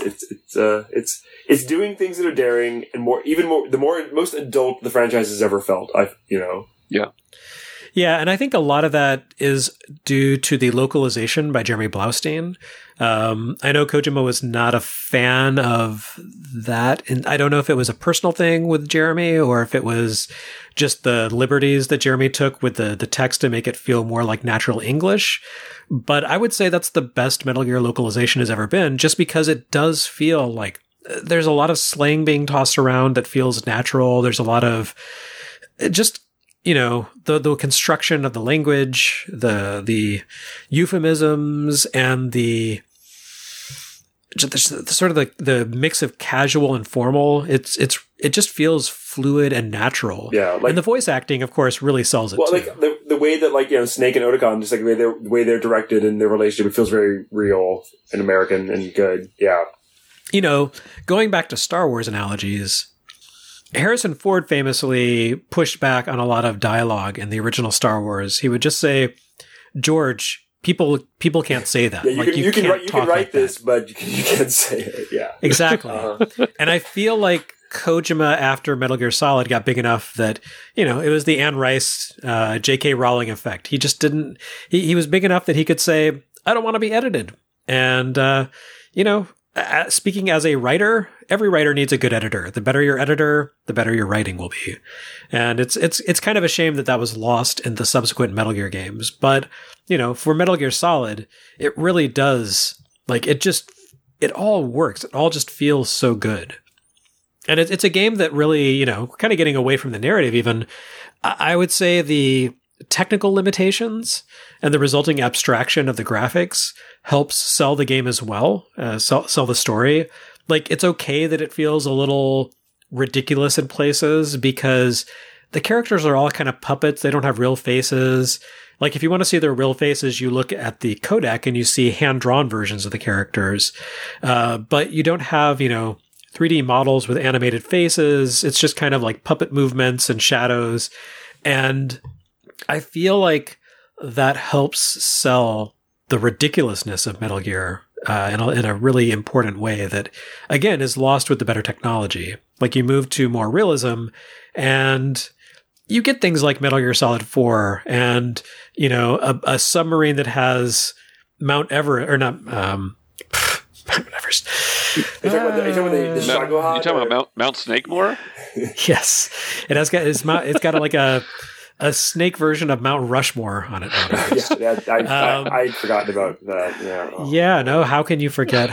It's doing things that are daring and most adult the franchise has ever felt. Yeah, and I think a lot of that is due to the localization by Jeremy Blaustein. I know Kojima was not a fan of that, and I don't know if it was a personal thing with Jeremy or if it was just the liberties that Jeremy took with the text to make it feel more like natural English. But I would say that's the best Metal Gear localization has ever been, just because it does feel like there's a lot of slang being tossed around that feels natural. There's a lot of just the construction of the language, the euphemisms, and the sort of the mix of casual and formal. It just feels fluid and natural. Yeah, and the voice acting, of course, really sells it. Well, too. like the way that Snake and Otacon, just like the way they're directed and their relationship, it feels very real and American and good. Yeah. Going back to Star Wars analogies, Harrison Ford famously pushed back on a lot of dialogue in the original Star Wars. He would just say, "George, people can't say that. Yeah, you can write this, but you can't say it." Yeah, exactly. And I feel like Kojima, after Metal Gear Solid, got big enough that it was the Anne Rice, J.K. Rowling effect. He just didn't. He was big enough that he could say, "I don't want to be edited," and speaking as a writer, every writer needs a good editor. The better your editor, the better your writing will be. And it's kind of a shame that was lost in the subsequent Metal Gear games. But, for Metal Gear Solid, it really does, it all works. It all just feels so good. And it's a game that really, kind of getting away from the narrative even, I would say the technical limitations and the resulting abstraction of the graphics helps sell the game as well, sell the story. Like, it's okay that it feels a little ridiculous in places because the characters are all kind of puppets. They don't have real faces. Like, if you want to see their real faces, you look at the codec and you see hand-drawn versions of the characters. But you don't have, 3D models with animated faces. It's just kind of like puppet movements and shadows. And I feel like that helps sell the ridiculousness of Metal Gear in a really important way that, again, is lost with the better technology. Like, you move to more realism and you get things like Metal Gear Solid 4 and, a submarine that has Mount Everest, or not, Mount Everest. You're talking about the Shagohod? You're talking about Mount Snakemore? Yes. It's got like a snake version of Mount Rushmore on it. I'd forgotten about that. Yeah. Oh. Yeah. No. How can you forget?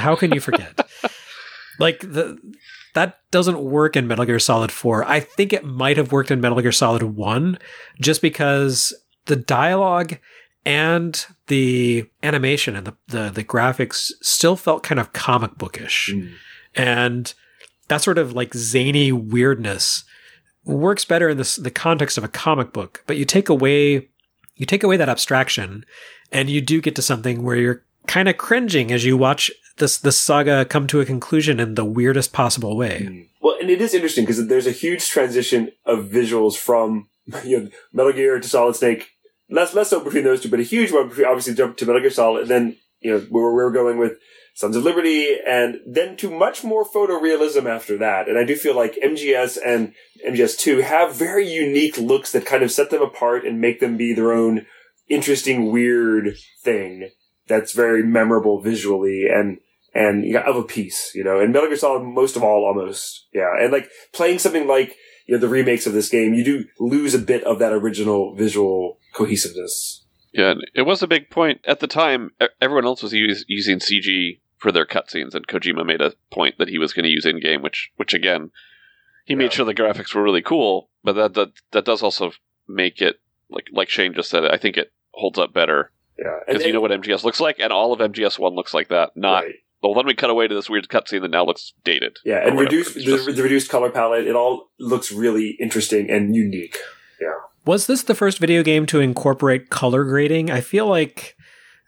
Like that doesn't work in Metal Gear Solid 4. I think it might have worked in Metal Gear Solid 1 just because the dialogue and the animation and the graphics still felt kind of comic bookish. And that sort of like zany weirdness works better in the context of a comic book, but you take away that abstraction, and you do get to something where you're kind of cringing as you watch this saga come to a conclusion in the weirdest possible way. Well, and it is interesting because there's a huge transition of visuals from Metal Gear to Solid Snake. Less so between those two, but a huge one. Obviously, jump to Metal Gear Solid, and then where we're going with Sons of Liberty, and then to much more photorealism after that. And I do feel like MGS and MGS2 have very unique looks that kind of set them apart and make them be their own interesting, weird thing that's very memorable visually and of a piece, And Metal Gear Solid, most of all, almost, yeah. And like playing something like the remakes of this game, you do lose a bit of that original visual cohesiveness. Yeah, it was a big point at the time. Everyone else was using CG for their cutscenes, and Kojima made a point that he was going to use in-game, which again, he made sure the graphics were really cool, but that does also make it, like Shane just said, I think it holds up better. Yeah. Because you know what MGS looks like, and all of MGS1 looks like that, not... Right. Well, then we cut away to this weird cutscene that now looks dated. Yeah, and the reduced color palette, it all looks really interesting and unique. Yeah. Was this the first video game to incorporate color grading? I feel like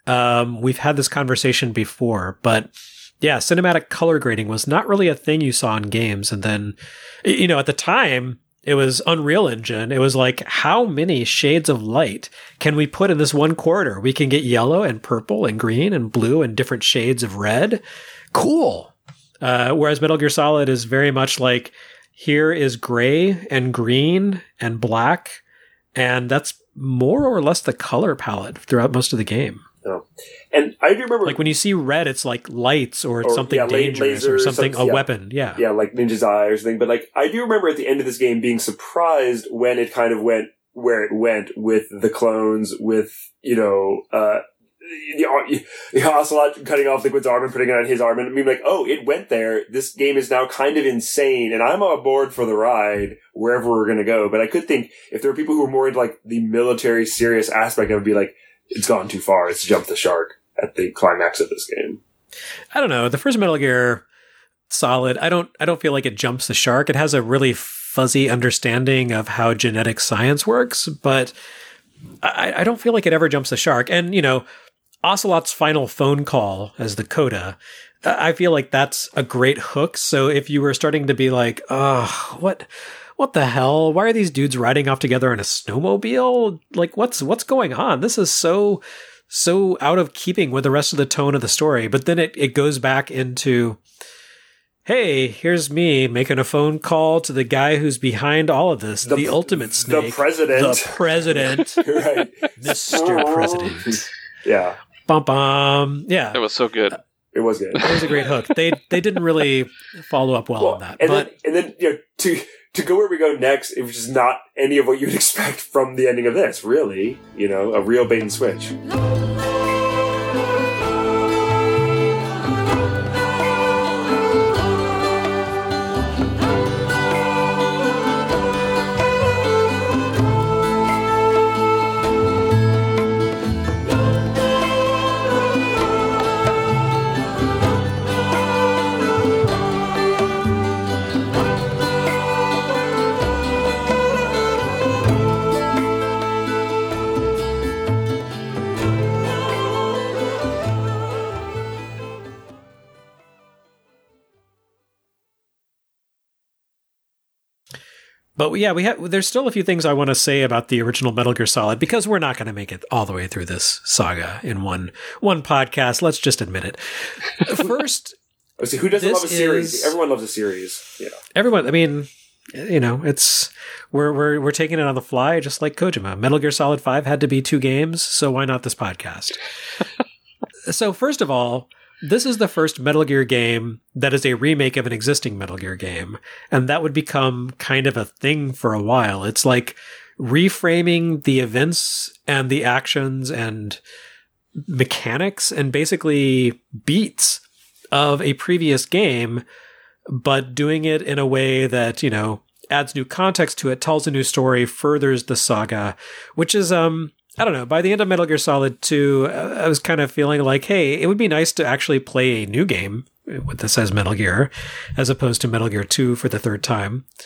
we've had this conversation before, but yeah, cinematic color grading was not really a thing you saw in games. And then, at the time, it was Unreal Engine. It was like, how many shades of light can we put in this one corridor? We can get yellow and purple and green and blue and different shades of red. Cool. Whereas Metal Gear Solid is very much like, here is gray and green and black. And that's more or less the color palette throughout most of the game. Oh. And I do remember... Like when you see red, it's like lights or something dangerous or something, a weapon. Yeah. Yeah, like Ninja's Eye or something. But like, I do remember at the end of this game being surprised when it kind of went where it went with the clones, with, Ocelot cutting off Liquid's arm and putting it on his arm. And I mean, like, oh, it went there. This game is now kind of insane. And I'm on board for the ride wherever we're going to go. But I could think if there were people who were more into like the military serious aspect, I would be like, it's gone too far. It's jumped the shark at the climax of this game. I don't know. The first Metal Gear Solid, I don't feel like it jumps the shark. It has a really fuzzy understanding of how genetic science works, but I don't feel like it ever jumps the shark. And, Ocelot's final phone call as the coda, I feel like that's a great hook. So if you were starting to be like, what the hell? Why are these dudes riding off together in a snowmobile? Like, what's going on? This is so out of keeping with the rest of the tone of the story. But then it goes back into, hey, here's me making a phone call to the guy who's behind all of this, the ultimate snake. The president. Right. Mr. President. Yeah. Bum bum. Yeah. It was so good. It was good. It was a great hook. They didn't really follow up well on that. And then to go where we go next, it was just not any of what you'd expect from the ending of this, really. A real bait and switch. But yeah, there's still a few things I want to say about the original Metal Gear Solid, because we're not going to make it all the way through this saga in one podcast. Let's just admit it. First, who doesn't love a series? Everyone loves a series. Yeah. Everyone. I mean, it's we're taking it on the fly, just like Kojima. Metal Gear Solid 5 had to be 2 games, so why not this podcast? So first of all, this is the first Metal Gear game that is a remake of an existing Metal Gear game, and that would become kind of a thing for a while. It's like reframing the events and the actions and mechanics and basically beats of a previous game, but doing it in a way that, adds new context to it, tells a new story, furthers the saga, which is, I don't know, by the end of Metal Gear Solid 2, I was kind of feeling like, hey, it would be nice to actually play a new game with this as Metal Gear, as opposed to Metal Gear 2 for the third time.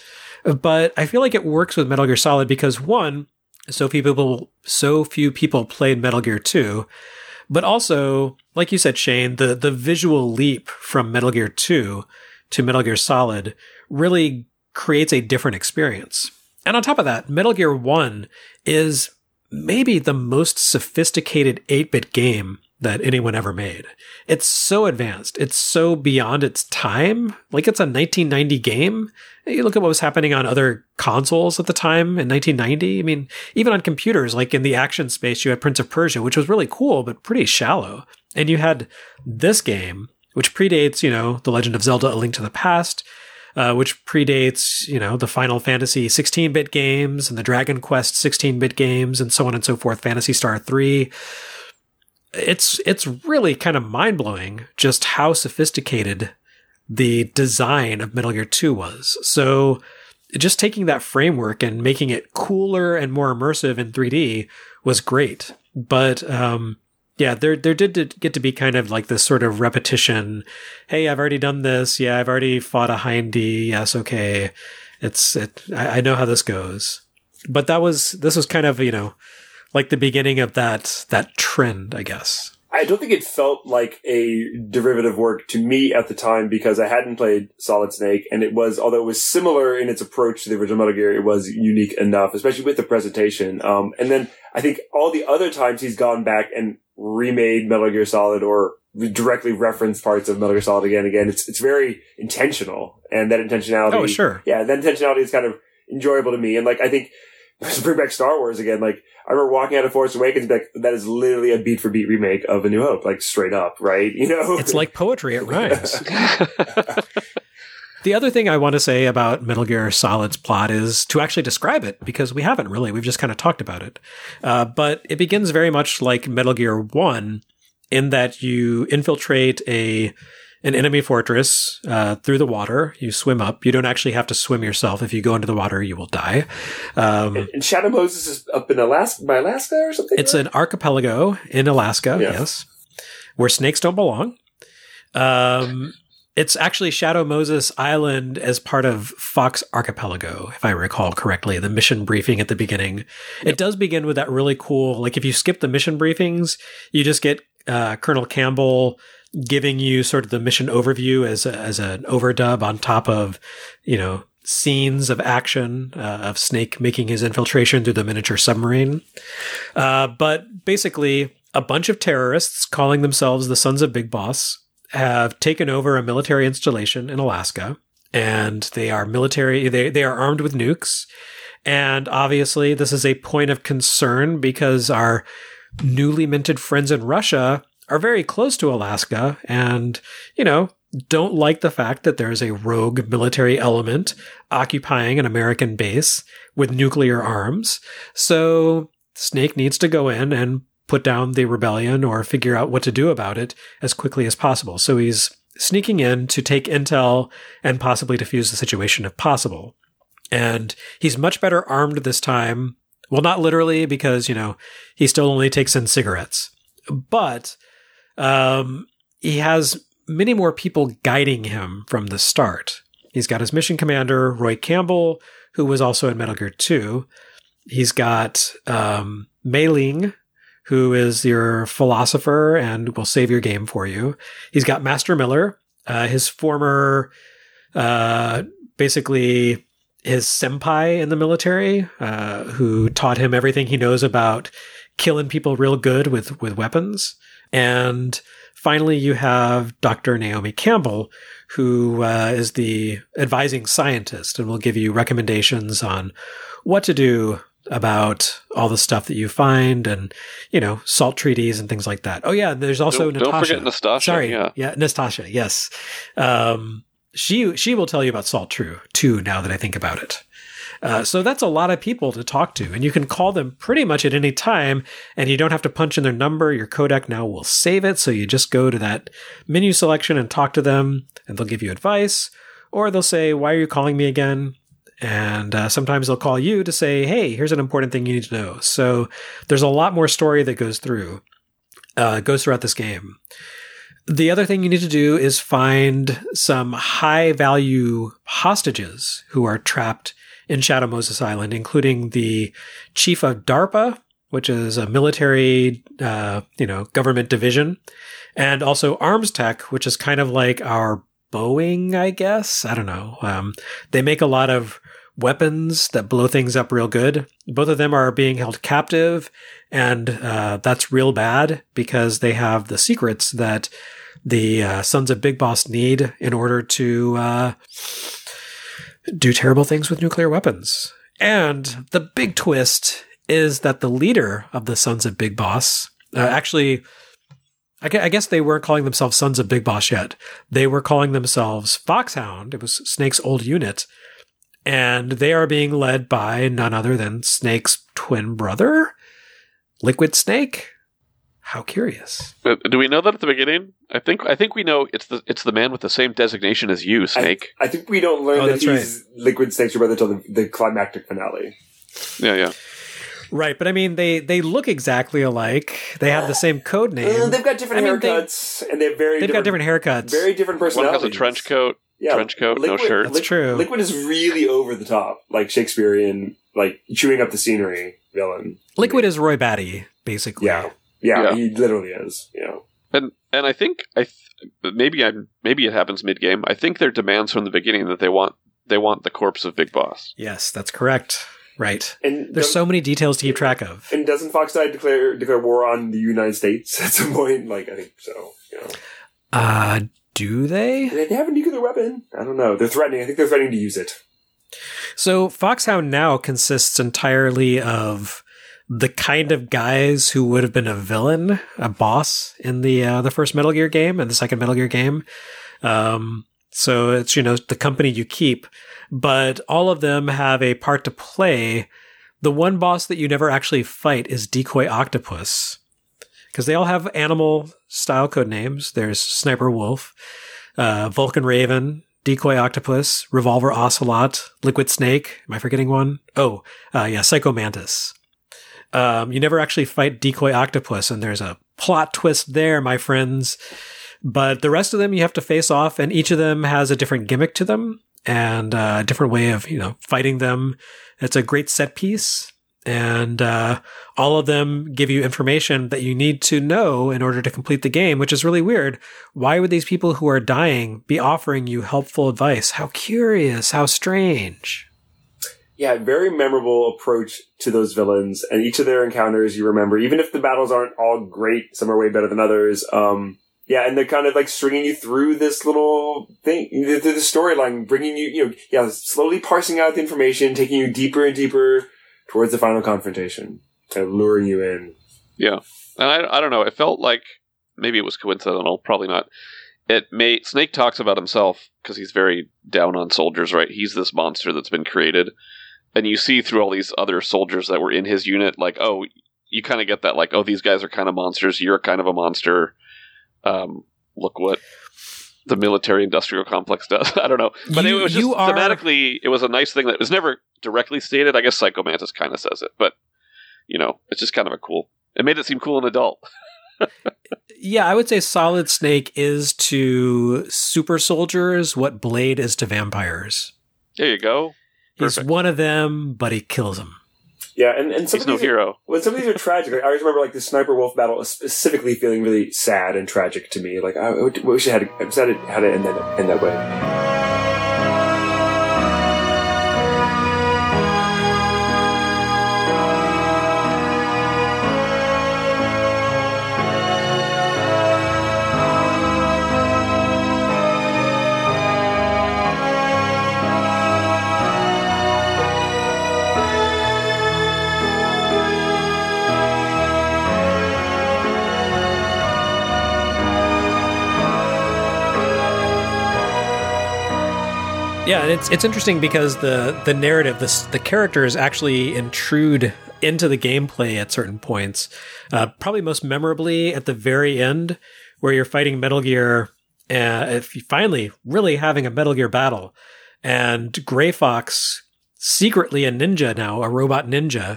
But I feel like it works with Metal Gear Solid because one, so few people played Metal Gear 2, but also, like you said, Shane, the visual leap from Metal Gear 2 to Metal Gear Solid really creates a different experience. And on top of that, Metal Gear 1 is maybe the most sophisticated 8-bit game that anyone ever made. It's so advanced. It's so beyond its time. Like, it's a 1990 game. You look at what was happening on other consoles at the time in 1990. I mean, even on computers, like in the action space, you had Prince of Persia, which was really cool, but pretty shallow. And you had this game, which predates, The Legend of Zelda: A Link to the Past, which predates, the Final Fantasy 16-bit games and the Dragon Quest 16-bit games and so on and so forth, Phantasy Star 3. It's really kind of mind-blowing just how sophisticated the design of Metal Gear 2 was. So just taking that framework and making it cooler and more immersive in 3D was great. But yeah, there did get to be kind of like this sort of repetition. Hey, I've already done this. Yeah, I've already fought a Hindy. Yes, okay. I know how this goes. But this was kind of, like the beginning of that trend, I guess. I don't think it felt like a derivative work to me at the time because I hadn't played Solid Snake, and although it was similar in its approach to the original Metal Gear, it was unique enough, especially with the presentation. And then I think all the other times he's gone back and remade Metal Gear Solid or directly referenced parts of Metal Gear Solid again, it's very intentional, and that intentionality. Oh, sure. Yeah, that intentionality is kind of enjoyable to me, and I think. To bring back Star Wars again, I remember walking out of Force Awakens, that is literally a beat for beat remake of A New Hope, straight up, right? It's like poetry, it rhymes. The other thing I want to say about Metal Gear Solid's plot is to actually describe it, because we haven't really, we've just kind of talked about it. But it begins very much like Metal Gear 1 in that you infiltrate an enemy fortress through the water. You swim up. You don't actually have to swim yourself. If you go into the water, you will die. And Shadow Moses is up in Alaska or something? It's an archipelago in Alaska, yes, where snakes don't belong. It's actually Shadow Moses Island as part of Fox Archipelago, if I recall correctly, the mission briefing at the beginning. Yep. It does begin with that really cool, if you skip the mission briefings, you just get Colonel Campbell giving you sort of the mission overview as an overdub on top of, scenes of action of Snake making his infiltration through the miniature submarine. But basically, a bunch of terrorists calling themselves the Sons of Big Boss have taken over a military installation in Alaska, and they are military. They are armed with nukes, and obviously, this is a point of concern because our newly minted friends in Russia are very close to Alaska and, don't like the fact that there's a rogue military element occupying an American base with nuclear arms. So Snake needs to go in and put down the rebellion or figure out what to do about it as quickly as possible. So he's sneaking in to take intel and possibly defuse the situation if possible. And he's much better armed this time. Well, not literally, because, he still only takes in cigarettes. But he has many more people guiding him from the start. He's got his mission commander, Roy Campbell, who was also in Metal Gear 2. He's got Mei Ling, who is your philosopher and will save your game for you. He's got Master Miller, his former, basically his senpai in the military, who taught him everything he knows about killing people real good with weapons. And finally, you have Dr. Naomi Campbell, who is the advising scientist and will give you recommendations on what to do about all the stuff that you find and, salt treaties and things like that. Oh, yeah. There's also Natasha. Don't forget Nastasha. Sorry. Yeah, Nastasha. Yes. She will tell you about Salt True, too, now that I think about it. So that's a lot of people to talk to, and you can call them pretty much at any time, and you don't have to punch in their number. Your codec now will save it, so you just go to that menu selection and talk to them, and they'll give you advice, or they'll say, "Why are you calling me again?" And sometimes they'll call you to say, "Hey, here's an important thing you need to know." So there's a lot more story that goes throughout this game. The other thing you need to do is find some high-value hostages who are trapped in Shadow Moses Island, including the chief of DARPA, which is a military, government division, and also Arms Tech, which is kind of like our Boeing, I guess. I don't know. They make a lot of weapons that blow things up real good. Both of them are being held captive, and that's real bad because they have the secrets that the Sons of Big Boss need in order to do terrible things with nuclear weapons. And the big twist is that the leader of the Sons of Big Boss, actually, I guess they weren't calling themselves Sons of Big Boss yet. They were calling themselves Foxhound. It was Snake's old unit. And they are being led by none other than Snake's twin brother, Liquid Snake. How curious. Do we know that at the beginning? I think we know it's the man with the same designation as you, Snake. I think we don't learn that he's right. Liquid Snake's brother until the climactic finale. Yeah. Right, but I mean, they look exactly alike. They have the same code name. They've got different haircuts, and they've got different haircuts. Very different personalities. One has a trench coat. Yeah, no shirt. That's true. Liquid is really over the top, like Shakespearean, like chewing up the scenery villain. Liquid is Roy Batty, basically. Yeah, he literally is. And I think maybe it happens mid game. I think their demands from the beginning that they want the corpse of Big Boss. Yes, that's correct. Right. And there's so many details to keep track of. And doesn't Foxhound declare war on the United States at some point? Like, I think so. Do they? They have a nuclear weapon. I don't know. They're threatening. I think they're threatening to use it. So Foxhound now consists entirely of the kind of guys who would have been a villain, a boss in the first Metal Gear game and the second Metal Gear game. So it's, the company you keep, but all of them have a part to play. The one boss that you never actually fight is Decoy Octopus, because they all have animal-style code names. There's Sniper Wolf, Vulcan Raven, Decoy Octopus, Revolver Ocelot, Liquid Snake. Am I forgetting one? Oh, Psycho Mantis. You never actually fight Decoy Octopus, and there's a plot twist there, my friends. But the rest of them you have to face off, and each of them has a different gimmick to them and a different way of, fighting them. It's a great set piece. And all of them give you information that you need to know in order to complete the game, which is really weird. Why would these people who are dying be offering you helpful advice? How curious, how strange. Yeah, very memorable approach to those villains, and each of their encounters you remember, even if the battles aren't all great, some are way better than others. Yeah, and they're kind of like stringing you through this little thing, through the storyline, bringing you, slowly parsing out the information, taking you deeper and deeper towards the final confrontation, kind of luring you in. Yeah. And I don't know, it felt like maybe it was coincidental, probably not. Snake talks about himself because he's very down on soldiers, right? He's this monster that's been created. And you see through all these other soldiers that were in his unit, like, oh, you kind of get that, like, oh, these guys are kind of monsters. You're kind of a monster. Look what the military-industrial complex does. I don't know. But it was just thematically, it was a nice thing that was never directly stated. I guess Psycho Mantis kind of says it. But, it's just kind of it made it seem cool and adult. Yeah, I would say Solid Snake is to super soldiers what Blade is to vampires. There you go. He's one of them, but he kills them. Yeah, and some he's of no these hero. When some of these are tragic, I always remember the Sniper Wolf battle specifically feeling really sad and tragic to me. Like, I wish it had it end that way. Yeah, and it's interesting because the narrative, the characters actually intrude into the gameplay at certain points. Probably most memorably at the very end, where you're fighting Metal Gear, if you finally really having a Metal Gear battle, and Gray Fox, secretly a ninja now, a robot ninja,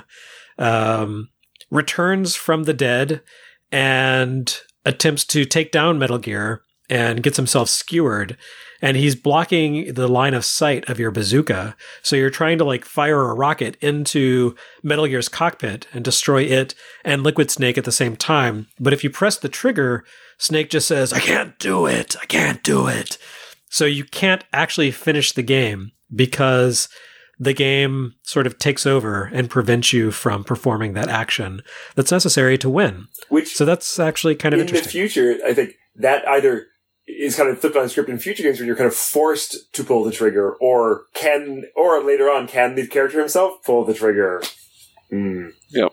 returns from the dead and attempts to take down Metal Gear and gets himself skewered. and he's blocking the line of sight of your bazooka. So you're trying to like fire a rocket into Metal Gear's cockpit and destroy it and Liquid Snake at the same time. But if you press the trigger, Snake just says, I can't do it. I can't do it. So you can't actually finish the game because the game sort of takes over and prevents you from performing that action that's necessary to win. So that's actually kind of interesting. In the future, I think that either is kind of flipped on the script in future games where you're kind of forced to pull the trigger, or later on, can the character himself pull the trigger? Yep.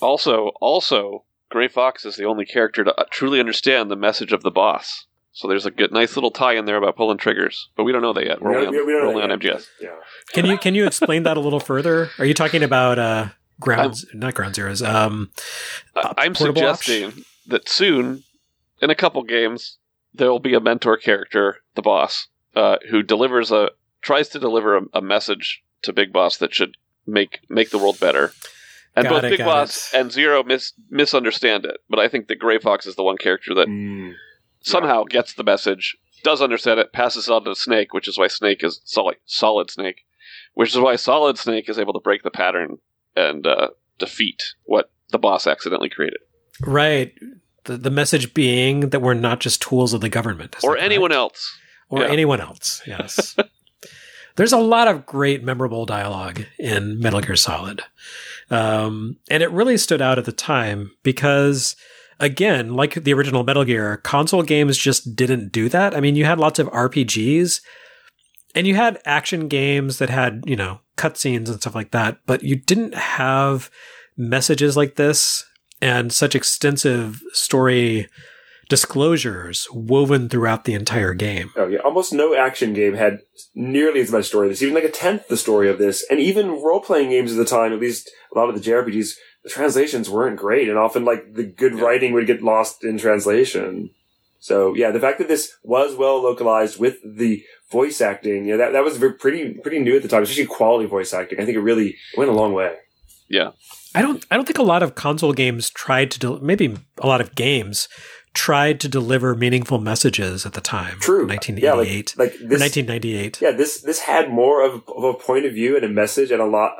Also, Gray Fox is the only character to truly understand the message of the boss. So there's a nice little tie in there about pulling triggers, but we don't know that yet. We're only on MGS. Yeah. Can you explain that a little further? Are you talking about not Ground Zeroes? I'm suggesting that soon, in a couple games, there will be a mentor character, the boss, who tries to deliver a message to Big Boss that should make the world better. And both Big Boss and Zero misunderstand it, but I think that Gray Fox is the one character that somehow gets the message, does understand it, passes it on to Snake, which is why Snake is Solid Snake, which is why Solid Snake is able to break the pattern and defeat what the boss accidentally created. Right. The message being that we're not just tools of the government. Or anyone else. Or anyone else, yes. There's a lot of great, memorable dialogue in Metal Gear Solid. And it really stood out at the time because, again, like the original Metal Gear, console games just didn't do that. I mean, you had lots of RPGs and you had action games that had, cutscenes and stuff like that, but you didn't have messages like this and such extensive story disclosures woven throughout the entire game. Oh yeah, almost no action game had nearly as much story as this, even like a tenth the story of this. And even role-playing games at the time, at least a lot of the JRPGs, the translations weren't great, and often like the good writing would get lost in translation. So yeah, the fact that this was well localized with the voice acting, that was pretty new at the time, especially quality voice acting. I think it really went a long way. Yeah. I don't think a lot of console games tried to maybe a lot of games tried to deliver meaningful messages at the time. True. 1988. Yeah, like this, or 1998. Yeah, this had more of a point of view and a message and a lot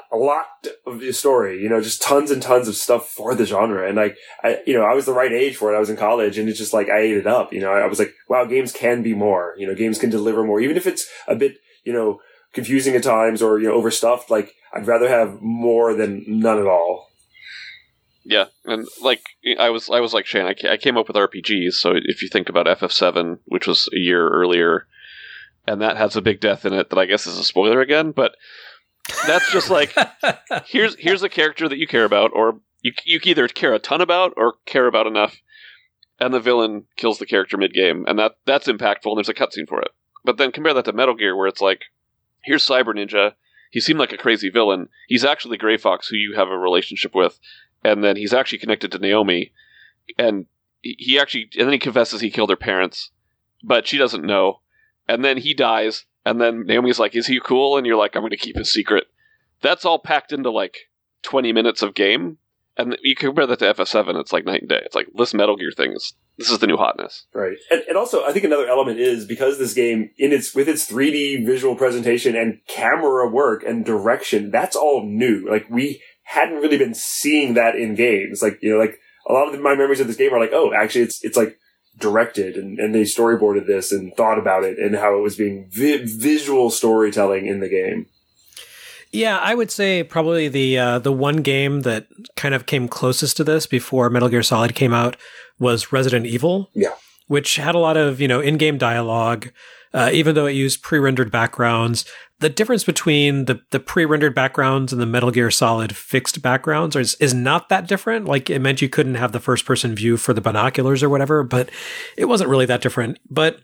of the story, just tons and tons of stuff for the genre. And I was the right age for it. I was in college and it's just like, I ate it up. I was like, wow, games can be more, games can deliver more, even if it's a bit, confusing at times or, overstuffed. Like, I'd rather have more than none at all. Yeah, and like I was like Shane. I came up with RPGs. So if you think about FF7, which was a year earlier, and that has a big death in it, that I guess is a spoiler again. But that's just like here's a character that you care about, or you either care a ton about or care about enough, and the villain kills the character mid game, and that's impactful. And there's a cutscene for it. But then compare that to Metal Gear, where it's like, here's Cyber Ninja. He seemed like a crazy villain. He's actually Gray Fox, who you have a relationship with. And then he's actually connected to Naomi, and then he confesses he killed her parents, but she doesn't know. And then he dies, and then Naomi's like, "Is he cool?" And you're like, "I'm going to keep his secret." That's all packed into like 20 minutes of game, and you compare that to FF7, it's like night and day. It's like this Metal Gear thing this is the new hotness, right? And also, I think another element is because this game, with its 3D visual presentation and camera work and direction, that's all new. Like we hadn't really been seeing that in games. Like, like a lot of my memories of this game are like, oh, actually it's like directed and they storyboarded this and thought about it and how it was being visual storytelling in the game. Yeah, I would say probably the one game that kind of came closest to this before Metal Gear Solid came out was Resident Evil. Yeah. Which had a lot of, in-game dialogue, even though it used pre-rendered backgrounds. The difference between the pre-rendered backgrounds and the Metal Gear Solid fixed backgrounds is not that different. Like, it meant you couldn't have the first-person view for the binoculars or whatever, but it wasn't really that different. But,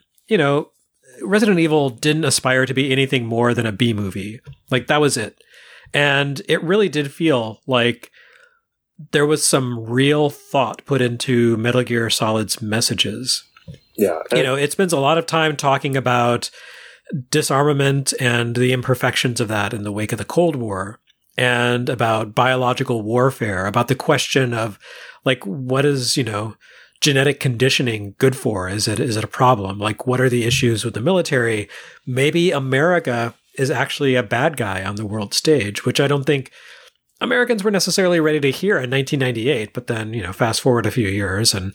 Resident Evil didn't aspire to be anything more than a B-movie. Like, that was it. And it really did feel like there was some real thought put into Metal Gear Solid's messages. Yeah. It spends a lot of time talking about disarmament and the imperfections of that in the wake of the Cold War, and about biological warfare, about the question of like, what does, genetic conditioning good for? Is it a problem? Like, what are the issues with the military? Maybe America is actually a bad guy on the world stage, which I don't think Americans were necessarily ready to hear in 1998. But then, fast forward a few years and,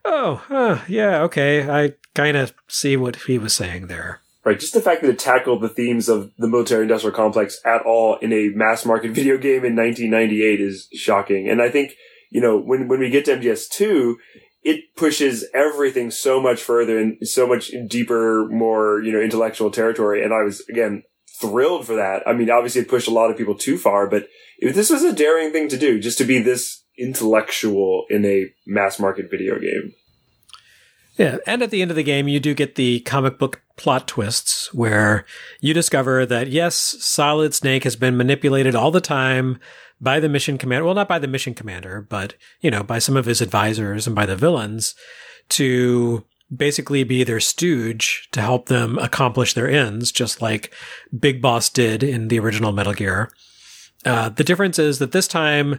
yeah, okay, I kind of see what he was saying there. Right, just the fact that it tackled the themes of the military-industrial complex at all in a mass-market video game in 1998 is shocking. And I think, when we get to MGS2, it pushes everything so much further and so much deeper, more, intellectual territory. And I was, again, thrilled for that. I mean, obviously it pushed a lot of people too far, but this was a daring thing to do, just to be this intellectual in a mass-market video game. Yeah, and at the end of the game, you do get the comic book plot twists where you discover that, yes, Solid Snake has been manipulated all the time by the mission commander. Well, not by the mission commander, but, by some of his advisors and by the villains to basically be their stooge to help them accomplish their ends, just like Big Boss did in the original Metal Gear. The difference is that this time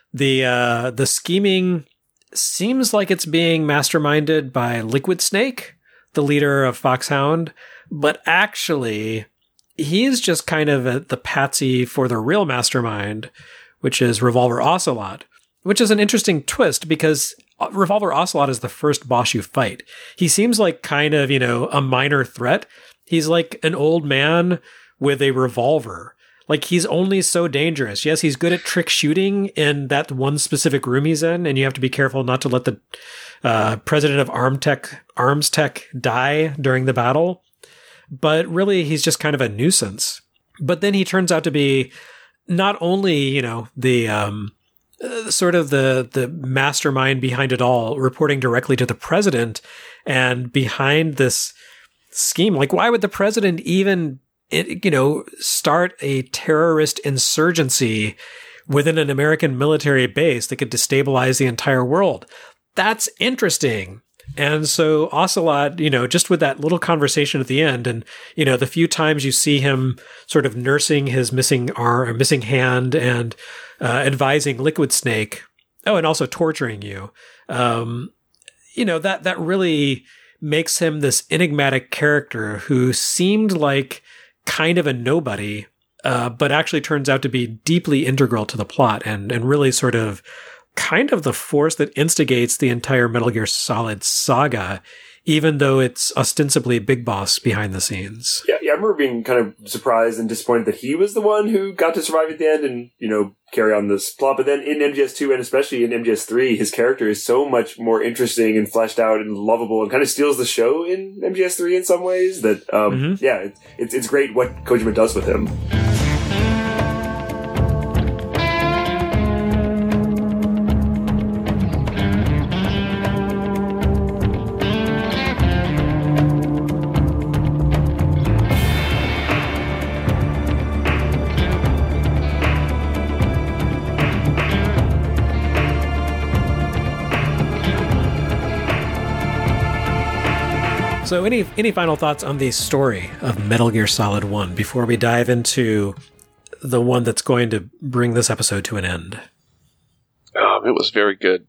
the scheming seems like it's being masterminded by Liquid Snake, the leader of Foxhound, but actually he's just kind of the patsy for the real mastermind, which is Revolver Ocelot, which is an interesting twist because Revolver Ocelot is the first boss you fight. He seems like kind of, a minor threat. He's like an old man with a revolver. Like, he's only so dangerous. Yes, he's good at trick shooting in that one specific room he's in, and you have to be careful not to let the president of Arms Tech die during the battle. But really, he's just kind of a nuisance. But then he turns out to be not only, the sort of the mastermind behind it all, reporting directly to the president, and behind this scheme. Like, why would the president even start a terrorist insurgency within an American military base that could destabilize the entire world? That's interesting. And so Ocelot, just with that little conversation at the end and, the few times you see him sort of nursing his missing arm or missing hand and advising Liquid Snake, and also torturing you, that really makes him this enigmatic character who seemed like kind of a nobody, but actually turns out to be deeply integral to the plot and really sort of kind of the force that instigates the entire Metal Gear Solid saga, even though it's ostensibly Big Boss behind the scenes. Yeah, I remember being kind of surprised and disappointed that he was the one who got to survive at the end and, carry on this plot. But then in MGS2 and especially in MGS3, his character is so much more interesting and fleshed out and lovable and kind of steals the show in MGS3 in some ways that, it's great what Kojima does with him. So any final thoughts on the story of Metal Gear Solid 1 before we dive into the one that's going to bring this episode to an end? It was very good.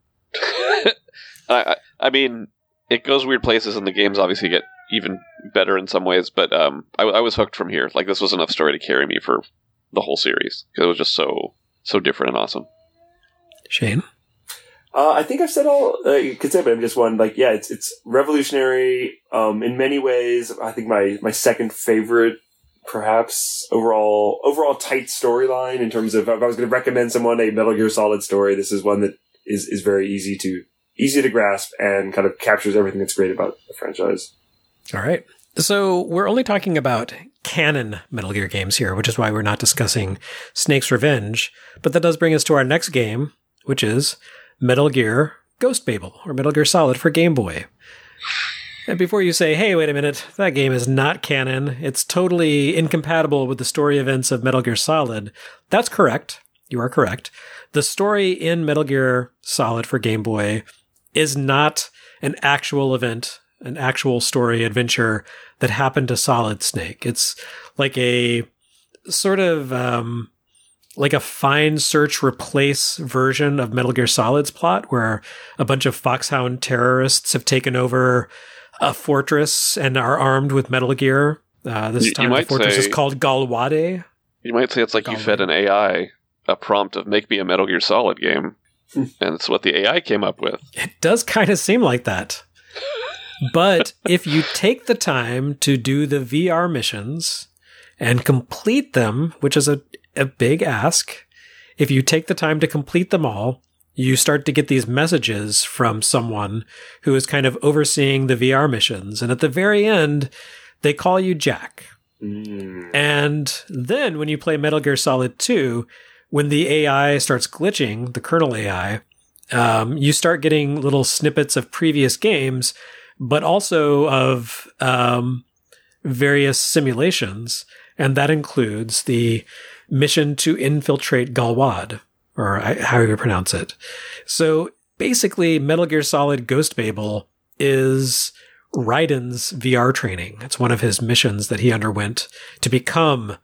I mean, it goes weird places and the games obviously get even better in some ways, but I was hooked from here. Like, this was enough story to carry me for the whole series because it was just so different and awesome. Shane? I think I've said all you could say, but I'm just one. Like, yeah, it's revolutionary in many ways. I think my second favorite, perhaps overall tight storyline in terms of if I was going to recommend someone a Metal Gear Solid story, this is one that is very easy to grasp and kind of captures everything that's great about the franchise. All right. So we're only talking about canon Metal Gear games here, which is why we're not discussing Snake's Revenge. But that does bring us to our next game, which is Metal Gear Ghost Babel, or Metal Gear Solid for Game Boy. And before you say, hey, wait a minute, that game is not canon, it's totally incompatible with the story events of Metal Gear Solid, that's correct. You are correct. The story in Metal Gear Solid for Game Boy is not an actual event, an actual story adventure that happened to Solid Snake. It's like a sort of like a find, search, replace version of Metal Gear Solid's plot, where a bunch of Foxhound terrorists have taken over a fortress and are armed with Metal Gear. This time the fortress is called Galwade. You might say it's like you fed an AI a prompt of make me a Metal Gear Solid game, and it's what the AI came up with. It does kind of seem like that. But if you take the time to do the VR missions and complete them, which is a big ask, if you take the time to complete them all, you start to get these messages from someone who is kind of overseeing the VR missions. And at the very end, they call you Jack. And then when you play Metal Gear Solid 2, when the AI starts glitching, the kernel AI, you start getting little snippets of previous games, but also of various simulations. And that includes the mission to infiltrate Galwad, or how you pronounce it. So basically, Metal Gear Solid Ghost Babel is Raiden's VR training. It's one of his missions that he underwent to become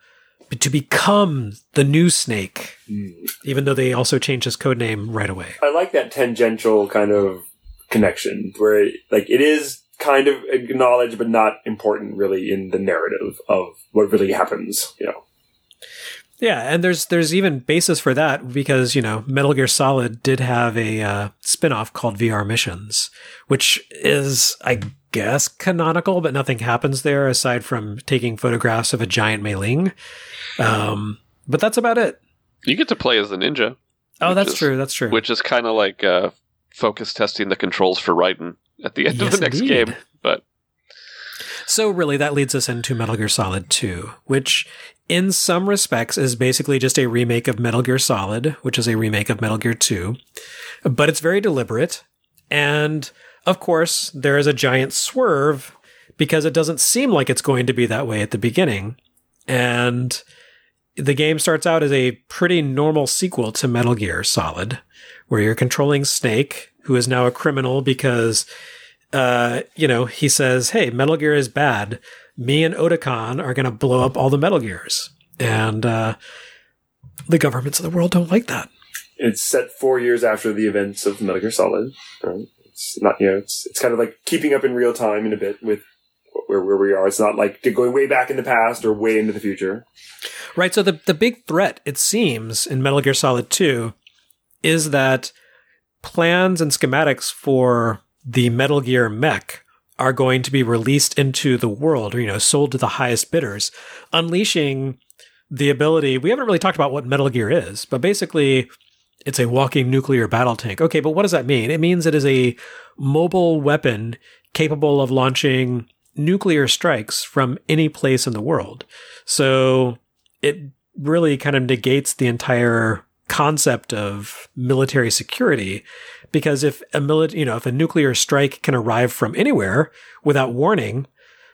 the new Snake, even though they also changed his codename right away. I like that tangential kind of connection where it is kind of acknowledged but not important really in the narrative of what really happens, Yeah, and there's even basis for that because, Metal Gear Solid did have a spin-off called VR Missions, which is, I guess, canonical, but nothing happens there aside from taking photographs of a giant Mei Ling. But that's about it. You get to play as the ninja. Oh, that's true. Which is kind of like focus testing the controls for Raiden at the end of the next game. But so really, that leads us into Metal Gear Solid 2, which in some respects is basically just a remake of Metal Gear Solid, which is a remake of Metal Gear 2. But it's very deliberate. And of course, there is a giant swerve because it doesn't seem like it's going to be that way at the beginning. And the game starts out as a pretty normal sequel to Metal Gear Solid, where you're controlling Snake, who is now a criminal because, he says, hey, Metal Gear is bad. Me and Otacon are going to blow up all the Metal Gears. And the governments of the world don't like that. It's set 4 years after the events of Metal Gear Solid. Right? It's not, it's kind of like keeping up in real time in a bit with where we are. It's not like going way back in the past or way into the future. Right. So the big threat, it seems, in Metal Gear Solid 2 is that plans and schematics for the Metal Gear mech are going to be released into the world or, sold to the highest bidders, unleashing the ability. We haven't really talked about what Metal Gear is, but basically it's a walking nuclear battle tank. Okay, but what does that mean? It means it is a mobile weapon capable of launching nuclear strikes from any place in the world. So it really kind of negates the entire concept of military security, because if a nuclear strike can arrive from anywhere without warning,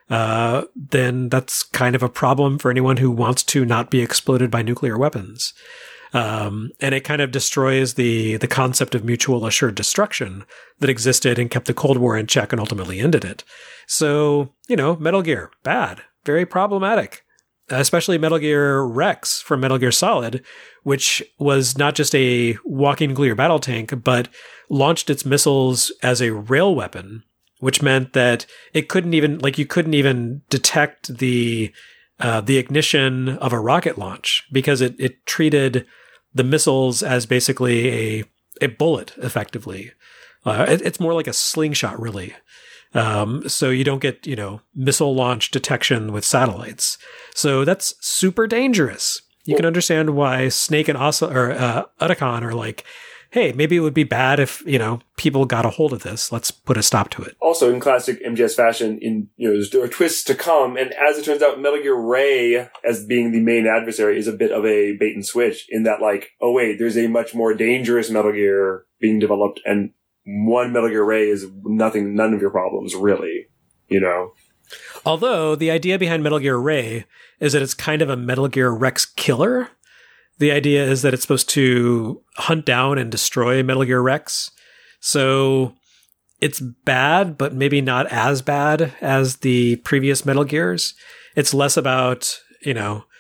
then that's kind of a problem for anyone who wants to not be exploded by nuclear weapons. And it kind of destroys the concept of mutual assured destruction that existed and kept the Cold War in check and ultimately ended it. So, Metal Gear, bad, very problematic. Especially Metal Gear Rex from Metal Gear Solid, which was not just a walking nuclear battle tank, but launched its missiles as a rail weapon, which meant that it couldn't even, you couldn't even detect the ignition of a rocket launch because it treated the missiles as basically a bullet, effectively. It's more like a slingshot, really. So you don't get, missile launch detection with satellites. So that's super dangerous. You can understand why Snake and Otacon are like, hey, maybe it would be bad if, people got a hold of this. Let's put a stop to it. Also, in classic MGS fashion, there are twists to come. And as it turns out, Metal Gear Ray, as being the main adversary, is a bit of a bait and switch in that, oh wait, there's a much more dangerous Metal Gear being developed, and one Metal Gear Ray is none of your problems, really, Although the idea behind Metal Gear Ray is that it's kind of a Metal Gear Rex killer. The idea is that it's supposed to hunt down and destroy Metal Gear Rex. So it's bad, but maybe not as bad as the previous Metal Gears. It's less about,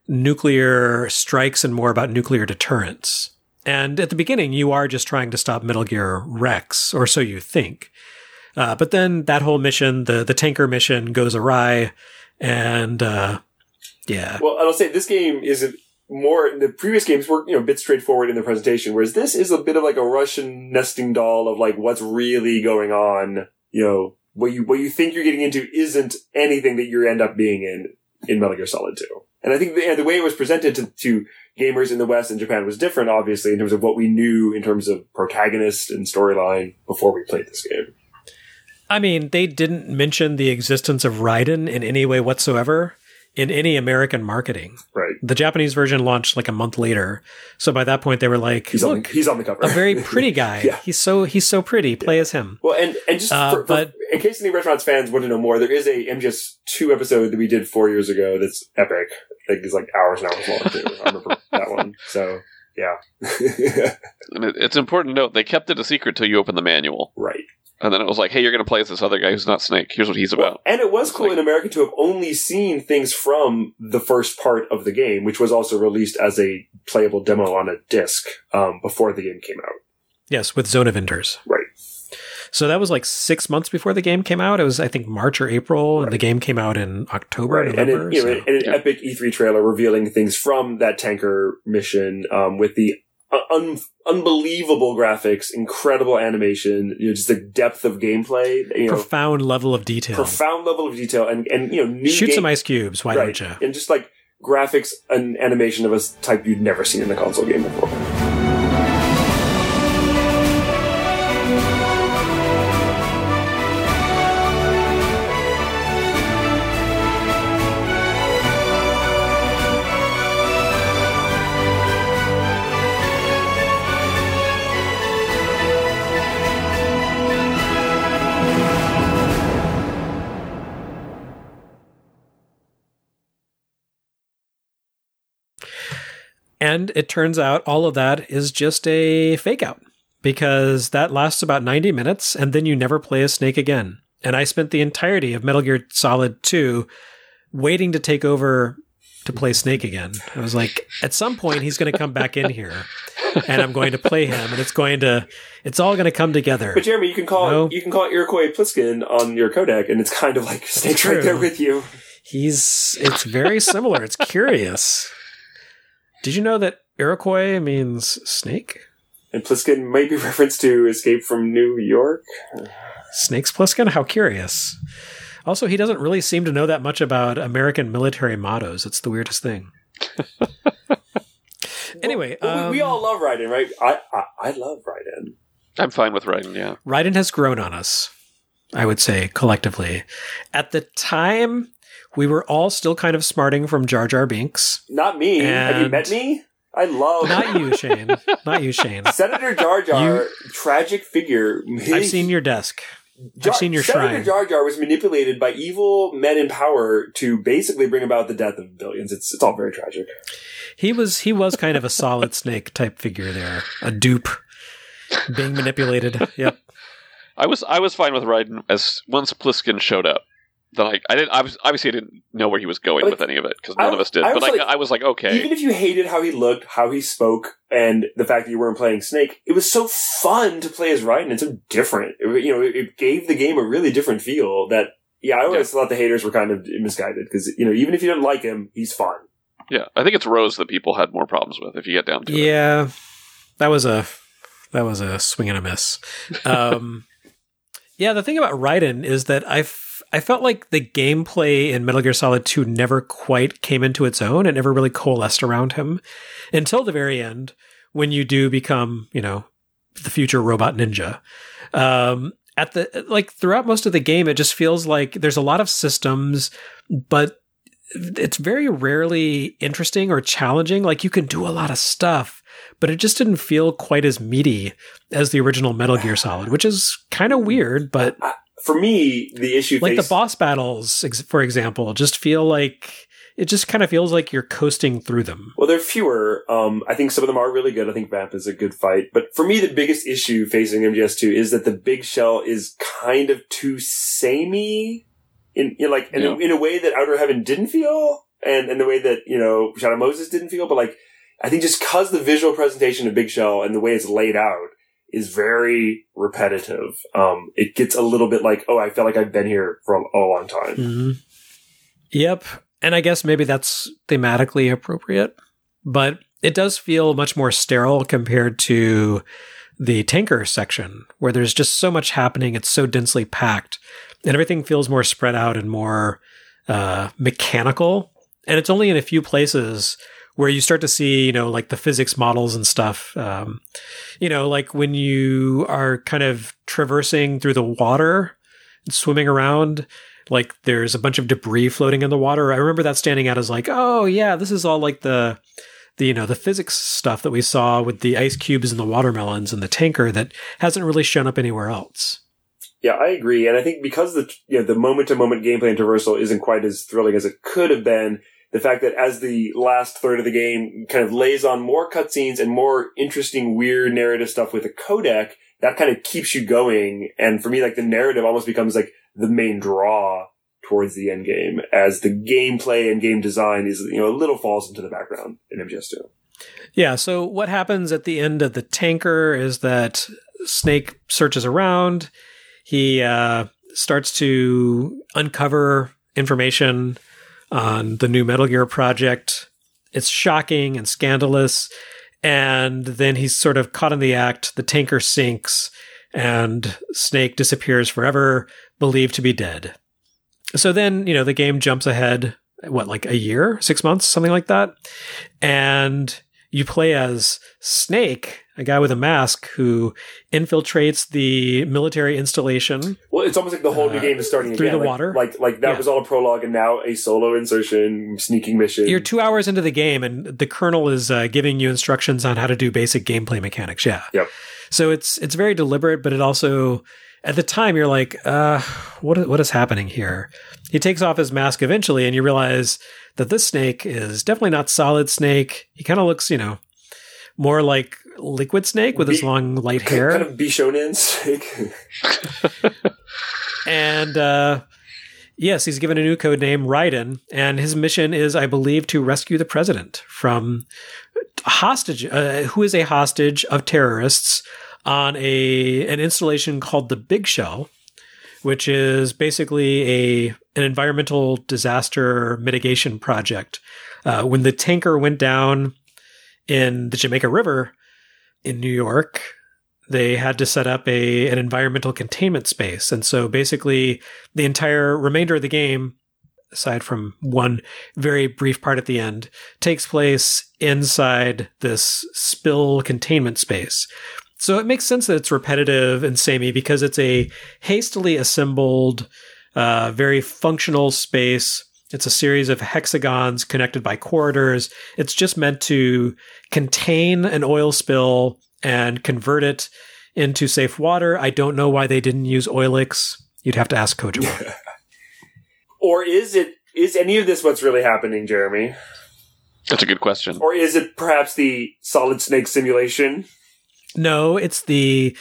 nuclear strikes and more about nuclear deterrence. And at the beginning, you are just trying to stop Metal Gear Rex, or so you think. But then that whole mission, the tanker mission, goes awry, and yeah. Well, I'll say this game isn't more. The previous games were a bit straightforward in the presentation, whereas this is a bit of like a Russian nesting doll of like what's really going on. What you think you're getting into isn't anything that you end up being in Metal Gear Solid 2. And I think the way it was presented to gamers in the West and Japan was different, obviously, in terms of what we knew in terms of protagonist and storyline before we played this game. I mean, they didn't mention the existence of Raiden in any way whatsoever in any American marketing. Right. The Japanese version launched like a month later. So by that point, they were like, he's on the cover. A very pretty guy. Yeah. He's so pretty. Play as him. Well, and just but in case any Retronauts fans want to know more, there is a MGS2 episode that we did 4 years ago that's epic. I think it's like hours and hours long, too. I remember that one. So, yeah. And it's important to note, they kept it a secret till you open the manual. Right. And then it was like, hey, you're going to play as this other guy who's not Snake. Here's what he's about. And it was cool in America to have only seen things from the first part of the game, which was also released as a playable demo on a disc before the game came out. Yes, with Zone of Enders. Right. So that was like 6 months before the game came out. It was, I think, March or April, and the game came out in October, November. And an epic E3 trailer revealing things from that tanker mission with the unbelievable graphics, incredible animation, just the depth of gameplay, profound level of detail, and new shoot some ice cubes. Why don't you? And just like graphics and animation of a type you'd never seen in a console game before. And it turns out all of that is just a fake out, because that lasts about 90 minutes and then you never play as Snake again. And I spent the entirety of Metal Gear Solid 2 waiting to take over to play Snake again. I was like, at some point he's going to come back in here and I'm going to play him, and it's all going to come together. But Jeremy, you can call Iroquois Pliskin on your codec, and it's kind of like Snake's right there with you. It's very similar. It's curious. Did you know that Iroquois means snake? And Pliskin might be referenced to Escape from New York? Snake's Pliskin? How curious. Also, he doesn't really seem to know that much about American military mottos. It's the weirdest thing. Anyway. We all love Raiden, right? I love Raiden. I'm fine with Raiden, yeah. Raiden has grown on us, I would say, collectively. At the time, we were all still kind of smarting from Jar Jar Binks. Not me. Have you met me? I love... Not you, Shane. Not you, Shane. Senator Jar Jar, tragic figure. I've seen your desk. I've seen your Senator shrine. Jar Jar was manipulated by evil men in power to basically bring about the death of billions. It's all very tragic. He was kind of a Solid Snake type figure there. A dupe. Being manipulated. Yep. I was fine with Raiden as once Pliskin showed up. Then I didn't know where he was going with any of it, because none of us did. But I was like, okay. Even if you hated how he looked, how he spoke, and the fact that you weren't playing Snake, it was so fun to play as Raiden and so different. It gave the game a really different feel that, I always thought the haters were kind of misguided, because, even if you didn't like him, he's fun. Yeah, I think it's Rose that people had more problems with, if you get down to it. Yeah, that was a swing and a miss. The thing about Raiden is that I felt like the gameplay in Metal Gear Solid 2 never quite came into its own. It never really coalesced around him until the very end, when you do become, the future robot ninja. Throughout most of the game, it just feels like there's a lot of systems, but it's very rarely interesting or challenging. Like, you can do a lot of stuff, but it just didn't feel quite as meaty as the original Metal Gear Solid, which is kind of weird, but... For me, the issue... the boss battles, for example, just feel like... It just kind of feels like you're coasting through them. Well, they're fewer. I think some of them are really good. I think Vamp is a good fight. But for me, the biggest issue facing MGS2 is that the big shell is kind of too samey in a way that Outer Heaven didn't feel. and the way that, Shadow Moses didn't feel, but like, I think just cause the visual presentation of Big Shell and the way it's laid out is very repetitive. It gets a little bit like, I feel like I've been here for a long time. Mm-hmm. Yep. And I guess maybe that's thematically appropriate, but it does feel much more sterile compared to the tanker section, where there's just so much happening. It's so densely packed, and everything feels more spread out and more mechanical. And it's only in a few places where you start to see, like the physics models and stuff. Like when you are kind of traversing through the water and swimming around, like there's a bunch of debris floating in the water. I remember that standing out as like, oh yeah, this is all like the physics stuff that we saw with the ice cubes and the watermelons and the tanker that hasn't really shown up anywhere else. Yeah, I agree. And I think because the moment-to-moment gameplay and traversal isn't quite as thrilling as it could have been, the fact that as the last third of the game kind of lays on more cutscenes and more interesting, weird narrative stuff with a codec, that kind of keeps you going. And for me, like the narrative almost becomes like the main draw towards the end game, as the gameplay and game design is, a little falls into the background in MGS2. Yeah, so what happens at the end of the tanker is that Snake searches around. He starts to uncover information on the new Metal Gear project. It's shocking and scandalous. And then he's sort of caught in the act. The tanker sinks and Snake disappears forever, believed to be dead. So then, the game jumps ahead, like a year, 6 months, something like that. And you play as Snake, a guy with a mask who infiltrates the military installation. Well, it's almost like the whole new game is starting through again. The water. Like that was all a prologue, and now a solo insertion, sneaking mission. You're 2 hours into the game, and the colonel is giving you instructions on how to do basic gameplay mechanics. Yeah. Yep. So it's very deliberate, but it also, at the time, you're like, what is happening here? He takes off his mask eventually, and you realize that this Snake is definitely not Solid Snake. He kind of looks, more like Liquid Snake with his long, light hair. Kind of Bishonen Snake. And, yes, he's given a new code name, Raiden, and his mission is, I believe, to rescue the president from who is a hostage of terrorists on an installation called the Big Shell, which is basically an environmental disaster mitigation project. When the tanker went down in the Jamaica River in New York, they had to set up an environmental containment space. And so basically the entire remainder of the game, aside from one very brief part at the end, takes place inside this spill containment space. So it makes sense that it's repetitive and samey because it's a hastily assembled, very functional space. It's a series of hexagons connected by corridors. It's just meant to contain an oil spill and convert it into safe water. I don't know why they didn't use Oilix. You'd have to ask Kojima. Or is any of this what's really happening, Jeremy? That's a good question. Or is it perhaps the Solid Snake simulation? No, it's the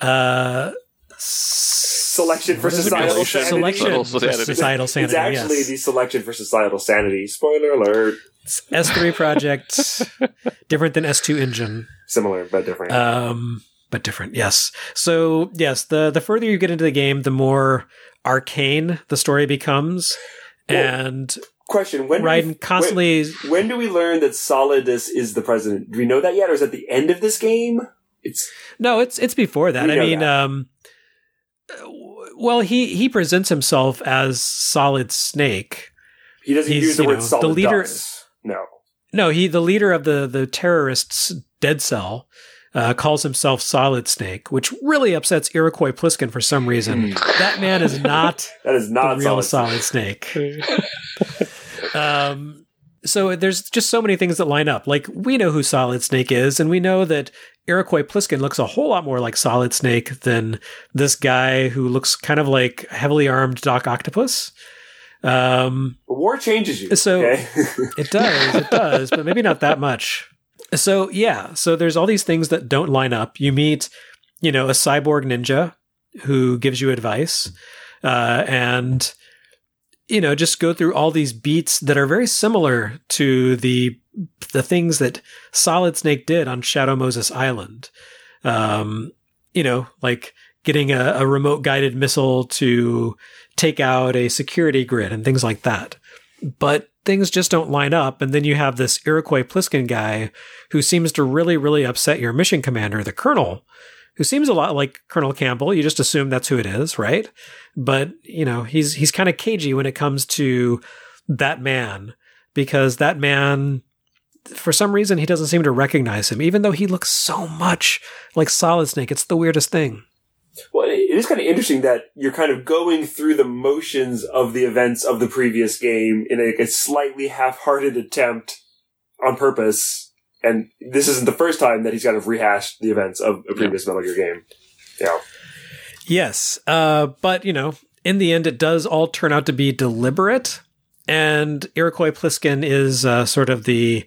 selection for societal sanity. Selection for societal sanity. It's actually the selection for societal sanity. Spoiler alert. It's S3 project, different than S2 engine. Similar, but different. But different, yes. So, yes, the further you get into the game, the more arcane the story becomes. Well, and question: When do we learn that Solidus is the president? Do we know that yet, or is that the end of this game? It's before that. I mean, well, he presents himself as Solid Snake. He doesn't use the word Solid the leader. Dust. No, the leader of the terrorists, Dead Cell, calls himself Solid Snake, which really upsets Iroquois Pliskin for some reason. That man is not that is not the real Solid Snake. So there's just so many things that line up. Like, we know who Solid Snake is, and we know that Iroquois Pliskin looks a whole lot more like Solid Snake than this guy who looks kind of like heavily armed Doc Octopus. War changes you. So okay? It does, but maybe not that much. So yeah, so there's all these things that don't line up. You meet, a cyborg ninja who gives you advice, and just go through all these beats that are very similar to the things that Solid Snake did on Shadow Moses Island. Like getting a remote guided missile to take out a security grid and things like that. But things just don't line up. And then you have this Iroquois Pliskin guy who seems to really, really upset your mission commander, the Colonel, who seems a lot like Colonel Campbell. You just assume that's who it is, right? But, he's kind of cagey when it comes to that man, because that man, for some reason, he doesn't seem to recognize him, even though he looks so much like Solid Snake. It's the weirdest thing. Well, it is kind of interesting that you're kind of going through the motions of the events of the previous game in a slightly half-hearted attempt on purpose. And this isn't the first time that he's kind of rehashed the events of a previous Metal Gear game. Yeah. Yes. But, in the end, it does all turn out to be deliberate. And Iroquois Pliskin is sort of the...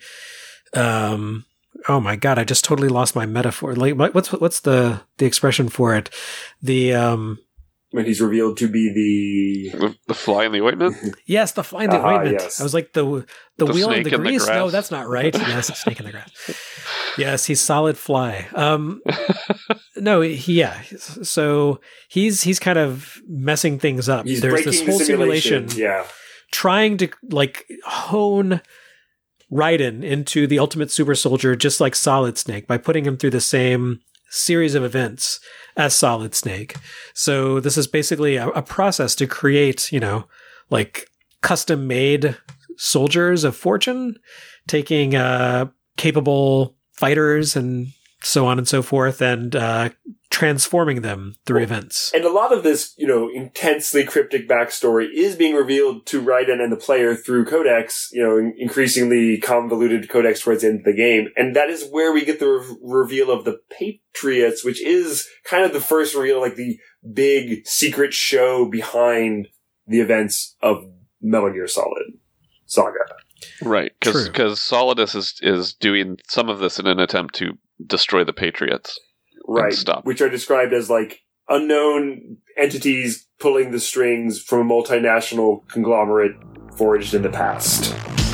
oh my God, I just totally lost my metaphor. Like, what's the expression for it? When he's revealed to be the fly in the ointment? Yes, the fly in the ointment. Yes. I was like, the wheel in the grease? The No, that's not right. Yes, snake in the grass. Yes, he's Solid Fly. So he's kind of messing things up. He's There's breaking this whole the simulation. Trying to hone Raiden into the ultimate super soldier, just like Solid Snake, by putting him through the same series of events as Solid Snake. So this is basically a process to create, custom made soldiers of fortune, taking capable fighters and so on and so forth, and transforming them through events. And a lot of this, intensely cryptic backstory is being revealed to Raiden and the player through codex, increasingly convoluted codex towards the end of the game. And that is where we get the reveal of the Patriots, which is kind of the first reveal, like the big secret show behind the events of Metal Gear Solid Saga. Right, because Solidus is doing some of this in an attempt to destroy the Patriots. Right, stop. Which are described as like unknown entities pulling the strings from a multinational conglomerate forged in the past.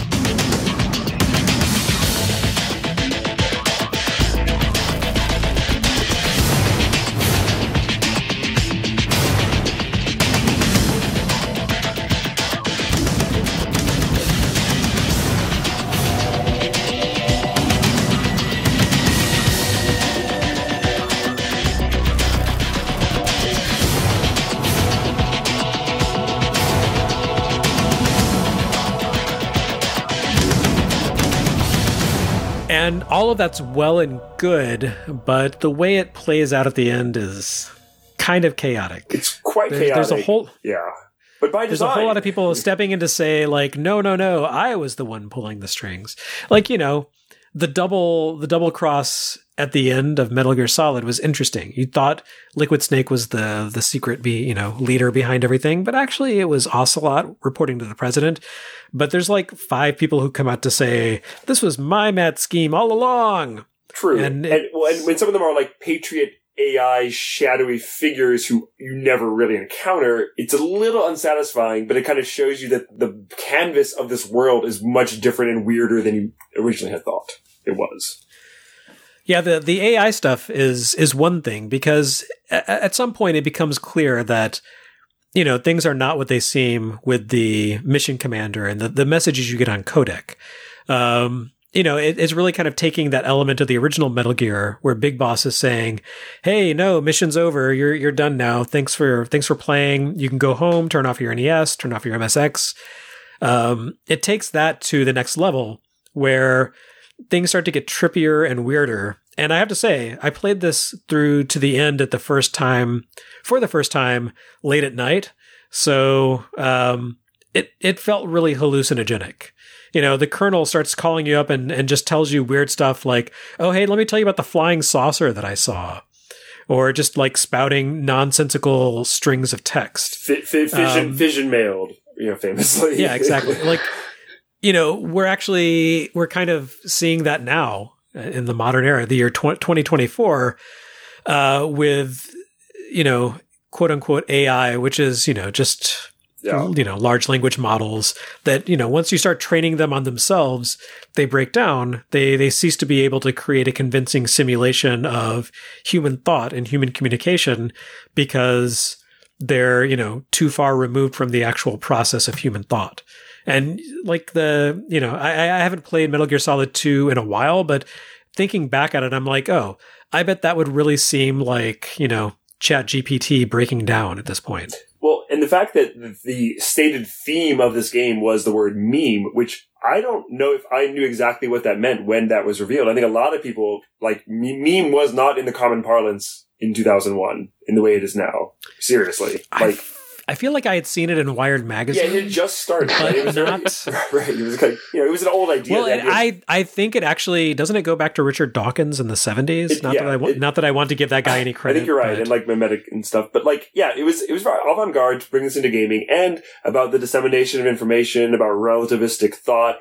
And all of that's well and good, but the way it plays out at the end is kind of chaotic. It's quite chaotic. There's a whole... Yeah. But by design... There's a whole lot of people stepping in to say, like, no, I was the one pulling the strings. Like, the double cross at the end of Metal Gear Solid was interesting. You thought Liquid Snake was the secret leader behind everything, but actually it was Ocelot reporting to the president. But there's like 5 people who come out to say, this was my mad scheme all along. True. And when some of them are like Patriot AI shadowy figures who you never really encounter, it's a little unsatisfying, but it kind of shows you that the canvas of this world is much different and weirder than you originally had thought it was. Yeah, the AI stuff is one thing, because at some point it becomes clear that, things are not what they seem with the mission commander and the messages you get on codec. It's really kind of taking that element of the original Metal Gear where Big Boss is saying, hey, no, mission's over. You're done now. Thanks for playing. You can go home, turn off your NES, turn off your MSX. It takes that to the next level where things start to get trippier and weirder. And I have to say, I played this through to the end for the first time late at night. So it felt really hallucinogenic. The Colonel starts calling you up and just tells you weird stuff like, oh, hey, let me tell you about the flying saucer that I saw. Or just like spouting nonsensical strings of text. Fission mailed, famously. Yeah, exactly. Like, we're kind of seeing that now in the modern era, the year 2024, with, quote unquote AI, which is, just large language models that, once you start training them on themselves, they break down. They cease to be able to create a convincing simulation of human thought and human communication because they're, too far removed from the actual process of human thought. And like I haven't played Metal Gear Solid 2 in a while, but thinking back at it, I'm like, oh, I bet that would really seem like, ChatGPT breaking down at this point. Well, and the fact that the stated theme of this game was the word meme, which I don't know if I knew exactly what that meant when that was revealed. I think a lot of people, like, meme was not in the common parlance in 2001 in the way it is now. Seriously. I feel like I had seen it in Wired magazine. Yeah, it just started. Right? It was not right. It was kind of, it was an old idea. Well, I think it actually doesn't it go back to Richard Dawkins in the 70s? Not that I want to give that guy any credit. I think you're right, and like mimetic and stuff. But it was avant-garde to bring this into gaming and about the dissemination of information, about relativistic thought.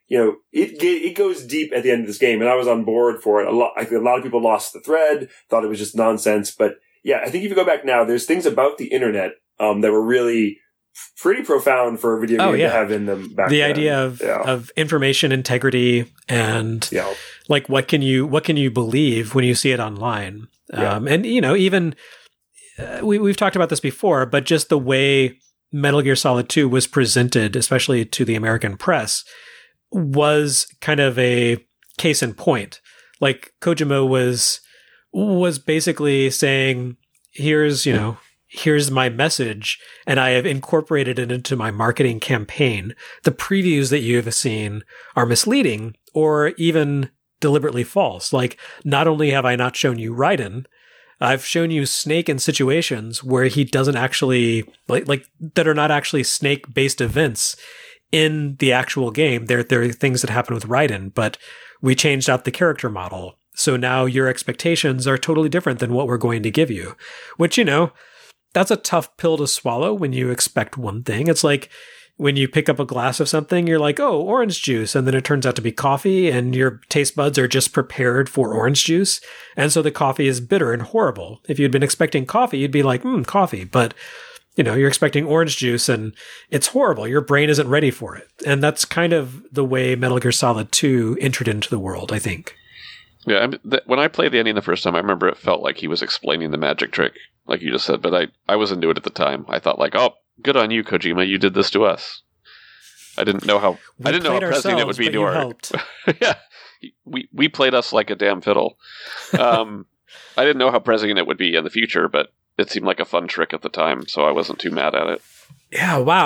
It goes deep at the end of this game, and I was on board for it. I think a lot of people lost the thread, thought it was just nonsense. But yeah, I think if you go back now, there's things about the internet that were really pretty profound for a video game to have in them back then. The idea of information integrity and like what can you believe when you see it online? And even we've talked about this before, but just the way Metal Gear Solid 2 was presented, especially to the American press, was kind of a case in point. Like Kojima was basically saying, here's my message, and I have incorporated it into my marketing campaign. The previews that you have seen are misleading or even deliberately false. Like, not only have I not shown you Raiden, I've shown you Snake in situations where he doesn't actually, like that are not actually Snake-based events in the actual game. There are things that happen with Raiden, but we changed out the character model. So now your expectations are totally different than what we're going to give you, which, that's a tough pill to swallow when you expect one thing. It's like when you pick up a glass of something, you're like, oh, orange juice. And then it turns out to be coffee, and your taste buds are just prepared for orange juice. And so the coffee is bitter and horrible. If you'd been expecting coffee, you'd be like, coffee. But, you're expecting orange juice and it's horrible. Your brain isn't ready for it. And that's kind of the way Metal Gear Solid 2 entered into the world, I think. Yeah, when I played the ending the first time, I remember it felt like he was explaining the magic trick, like you just said, but I was into it at the time. I thought like, oh, good on you, Kojima, you did this to us. I didn't know how present it would be to our... Yeah, we played us like a damn fiddle. I didn't know how present it would be in the future, but it seemed like a fun trick at the time, so I wasn't too mad at it. Yeah, wow.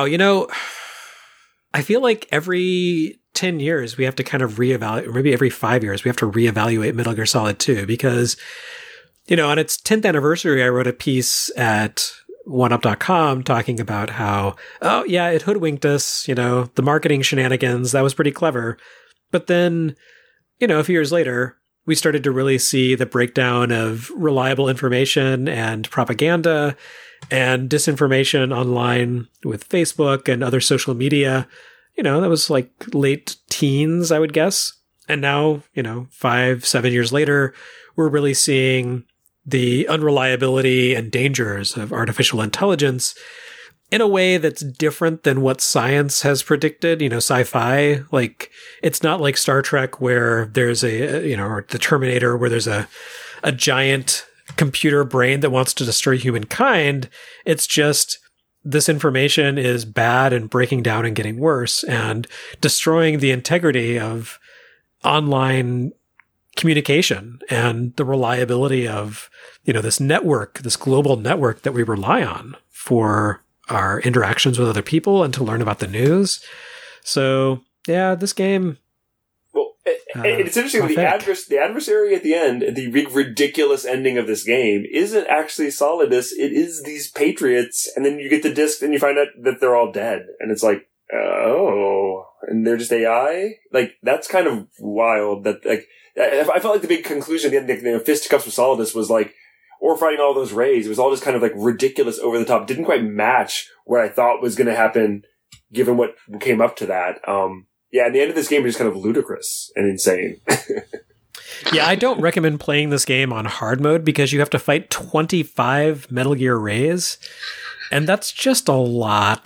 I feel like every 10 years we have to kind of reevaluate, or maybe every 5 years we have to reevaluate Metal Gear Solid 2 because, on its 10th anniversary, I wrote a piece at oneup.com talking about how, oh yeah, it hoodwinked us, the marketing shenanigans, that was pretty clever. But then, a few years later, we started to really see the breakdown of reliable information and propaganda and disinformation online with Facebook and other social media. That was like late teens, I would guess. And now, 5-7 years later, we're really seeing the unreliability and dangers of artificial intelligence in a way that's different than what science has predicted. Sci-fi, like, it's not like Star Trek where there's or the Terminator where there's a giant computer brain that wants to destroy humankind. It's just this information is bad and breaking down and getting worse and destroying the integrity of online communication and the reliability of, this network, this global network that we rely on for our interactions with other people and to learn about the news. So yeah, this game. Well, it's interesting. The adversary at the end, the big ridiculous ending of this game, isn't actually Solidus. It is these Patriots, and then you get the disc, and you find out that they're all dead, and it's like, oh, and they're just AI. Like, that's kind of wild. That I felt like the big conclusion at the end, Fisticuffs with Solidus was like, or fighting all those Rays. It was all just kind of like ridiculous, over the top. Didn't quite match what I thought was going to happen, given what came up to that. Yeah, and the end of this game is just kind of ludicrous and insane. Yeah, I don't recommend playing this game on hard mode because you have to fight 25 Metal Gear Rays, and that's just a lot.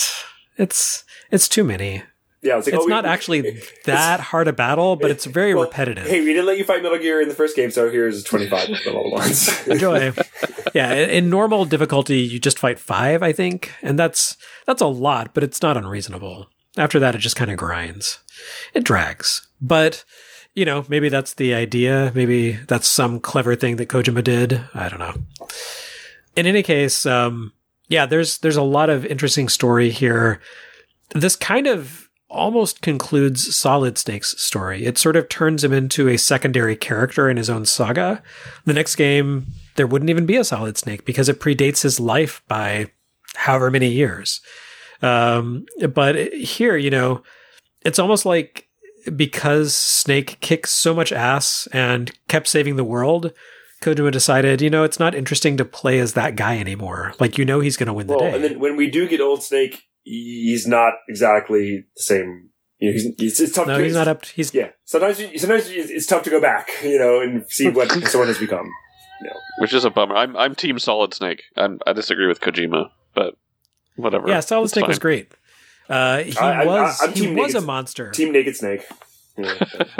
It's too many. Yeah, it's like, it's not actually that hard a battle, but it's very repetitive. Hey, we didn't let you fight Metal Gear in the first game, so here's 25 of them all at once. Enjoy. Yeah, in normal difficulty, you just fight 5, I think, and that's a lot, but it's not unreasonable. After that, it just kind of grinds. It drags, but maybe that's the idea. Maybe that's some clever thing that Kojima did. I don't know. In any case, there's a lot of interesting story here. This kind of almost concludes Solid Snake's story. It sort of turns him into a secondary character in his own saga. The next game, there wouldn't even be a Solid Snake because it predates his life by however many years. But here, it's almost like because Snake kicks so much ass and kept saving the world, Kojima decided, it's not interesting to play as that guy anymore. Like, he's going to win the day. And then when we do get Old Snake, he's not exactly the same. It's tough. No, he's not up. Sometimes it's tough to go back, and see what someone has become. Which is a bummer. I'm Team Solid Snake. I disagree with Kojima, but whatever. Yeah, Solid Snake was great. He was a monster. Team Naked Snake. Yeah.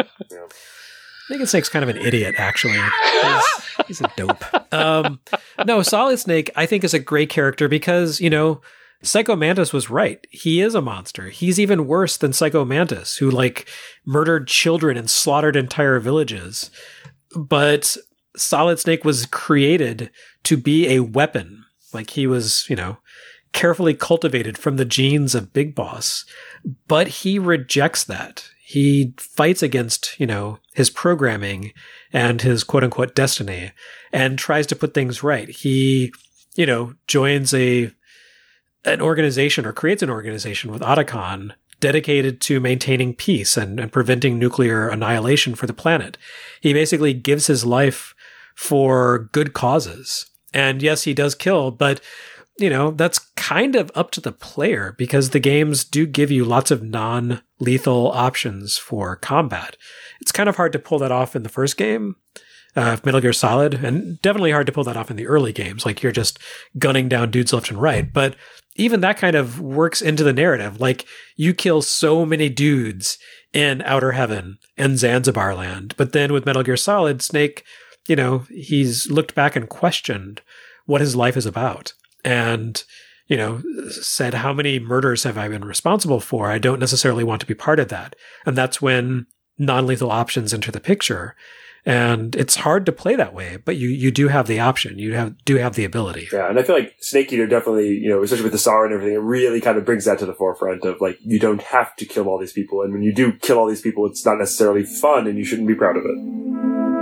Naked Snake's kind of an idiot, actually. He's a dope. No, Solid Snake, I think, is a great character because, Psycho Mantis was right. He is a monster. He's even worse than Psycho Mantis, who murdered children and slaughtered entire villages. But Solid Snake was created to be a weapon. He was, carefully cultivated from the genes of Big Boss. But he rejects that. He fights against, his programming and his quote unquote destiny and tries to put things right. He, joins an organization or creates an organization with Otacon dedicated to maintaining peace and preventing nuclear annihilation for the planet. He basically gives his life for good causes. And yes, he does kill, but that's kind of up to the player because the games do give you lots of non-lethal options for combat. It's kind of hard to pull that off in the first game, Metal Gear Solid, and definitely hard to pull that off in the early games. You're just gunning down dudes left and right. But even that kind of works into the narrative. You kill so many dudes in Outer Heaven and Zanzibar Land. But then with Metal Gear Solid, Snake, he's looked back and questioned what his life is about. And, said, how many murders have I been responsible for? I don't necessarily want to be part of that. And that's when non-lethal options enter the picture. And it's hard to play that way, but you do have the option. You do have the ability. Yeah, and I feel like Snake Eater definitely, especially with the Tsar and everything, it really kind of brings that to the forefront of, you don't have to kill all these people. And when you do kill all these people, it's not necessarily fun and you shouldn't be proud of it.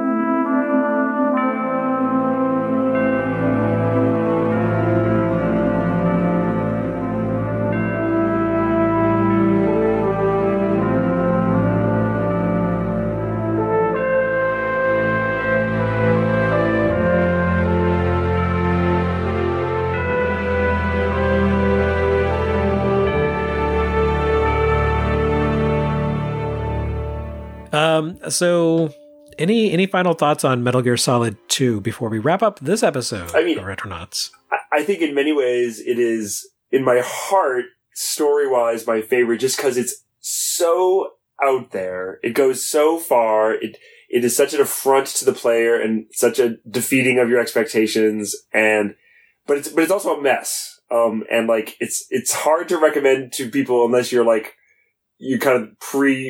So any final thoughts on Metal Gear Solid 2 before we wrap up this episode of Retronauts? I think in many ways it is, in my heart, story-wise, my favorite just because it's so out there. It goes so far. It is such an affront to the player and such a defeating of your expectations. But it's also a mess. And it's hard to recommend to people unless you're you kind of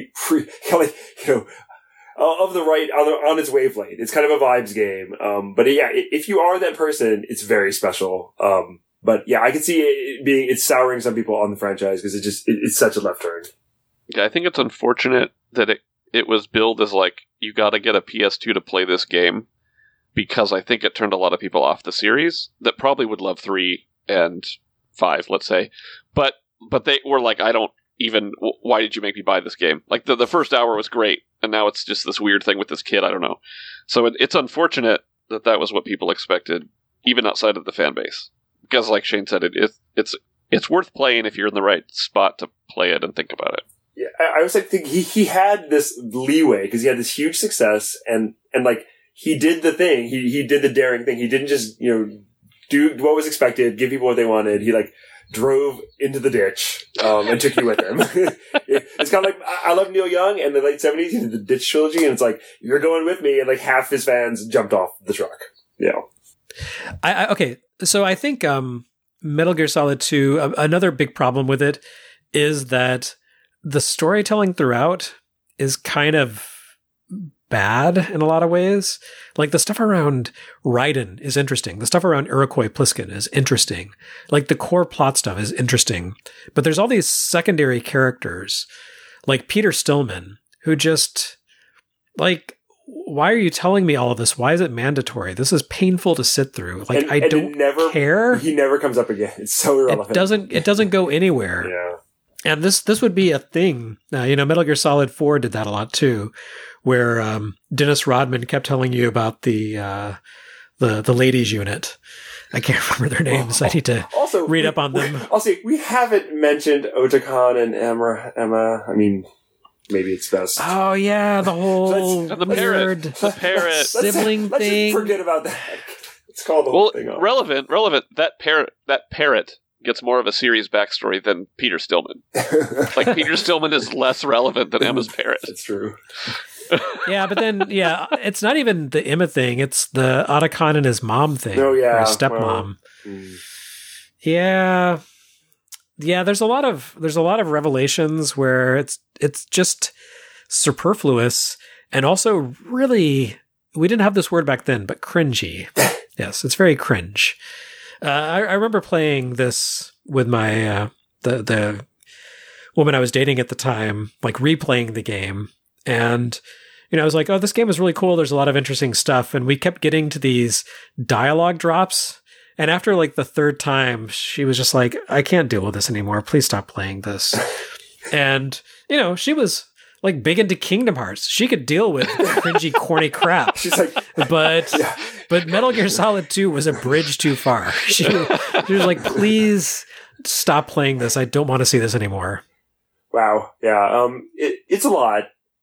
of the right, on its wavelength. It's kind of a vibes game. But yeah, if you are that person, it's very special. But yeah, I can see it's souring some people on the franchise because it's such a left turn. Yeah, I think it's unfortunate that it was billed as you gotta get a PS2 to play this game, because I think it turned a lot of people off the series that probably would love 3 and 5, let's say. But they were I don't even, why did you make me buy this game? The first hour was great, and now it's just this weird thing with this kid, I don't know. So it's unfortunate that was what people expected, even outside of the fan base. Because like Shane said, it's worth playing if you're in the right spot to play it and think about it. Yeah, I was think he had this leeway because he had this huge success and he did the thing. He did the daring thing. He didn't just, do what was expected, give people what they wanted. He drove into the ditch and took you with him. It's kind of like, I love Neil Young in the late 70s. He did the Ditch trilogy, and it's like, you're going with me, and like half his fans jumped off the truck. Yeah. Okay, so I think Metal Gear Solid 2, another big problem with it is that the storytelling throughout is kind of bad in a lot of ways. Like the stuff around Raiden is interesting. The stuff around Iroquois Pliskin is interesting. Like the core plot stuff is interesting. But there's all these secondary characters like Peter Stillman who just like, why are you telling me all of this? Why is it mandatory? This is painful to sit through. Like I don't care. He never comes up again. It's so irrelevant. It doesn't go anywhere. Yeah. And this would be a thing. Metal Gear Solid 4 did that a lot too, where Dennis Rodman kept telling you about the ladies unit. I can't remember their names. I need to read up on them. Also, we haven't mentioned Otacon and Emma. I mean, maybe it's best. Oh yeah, the whole the parrot sibling thing. Let's just forget about that. Let's call the whole thing off. Relevant. That parrot gets more of a serious backstory than Peter Stillman. Like, Peter Stillman is less relevant than Emma's parrot. That's true. Yeah, but then, it's not even the Emma thing. It's the Otacon and his mom thing. Oh, yeah. Or his stepmom. Yeah. Yeah, there's a lot of revelations where it's just superfluous and also really, we didn't have this word back then, but cringy. Yes, it's very cringe. I remember playing this with my the woman I was dating at the time, like replaying the game, and I was like, "Oh, this game is really cool. There's a lot of interesting stuff." And we kept getting to these dialogue drops, and after like the third time, she was just like, "I can't deal with this anymore. Please stop playing this." And she was like big into Kingdom Hearts. She could deal with cringy, corny crap. She's like, but Metal Gear Solid 2 was a bridge too far. She was like, please stop playing this. I don't want to see this anymore. Wow. Yeah. It's a lot.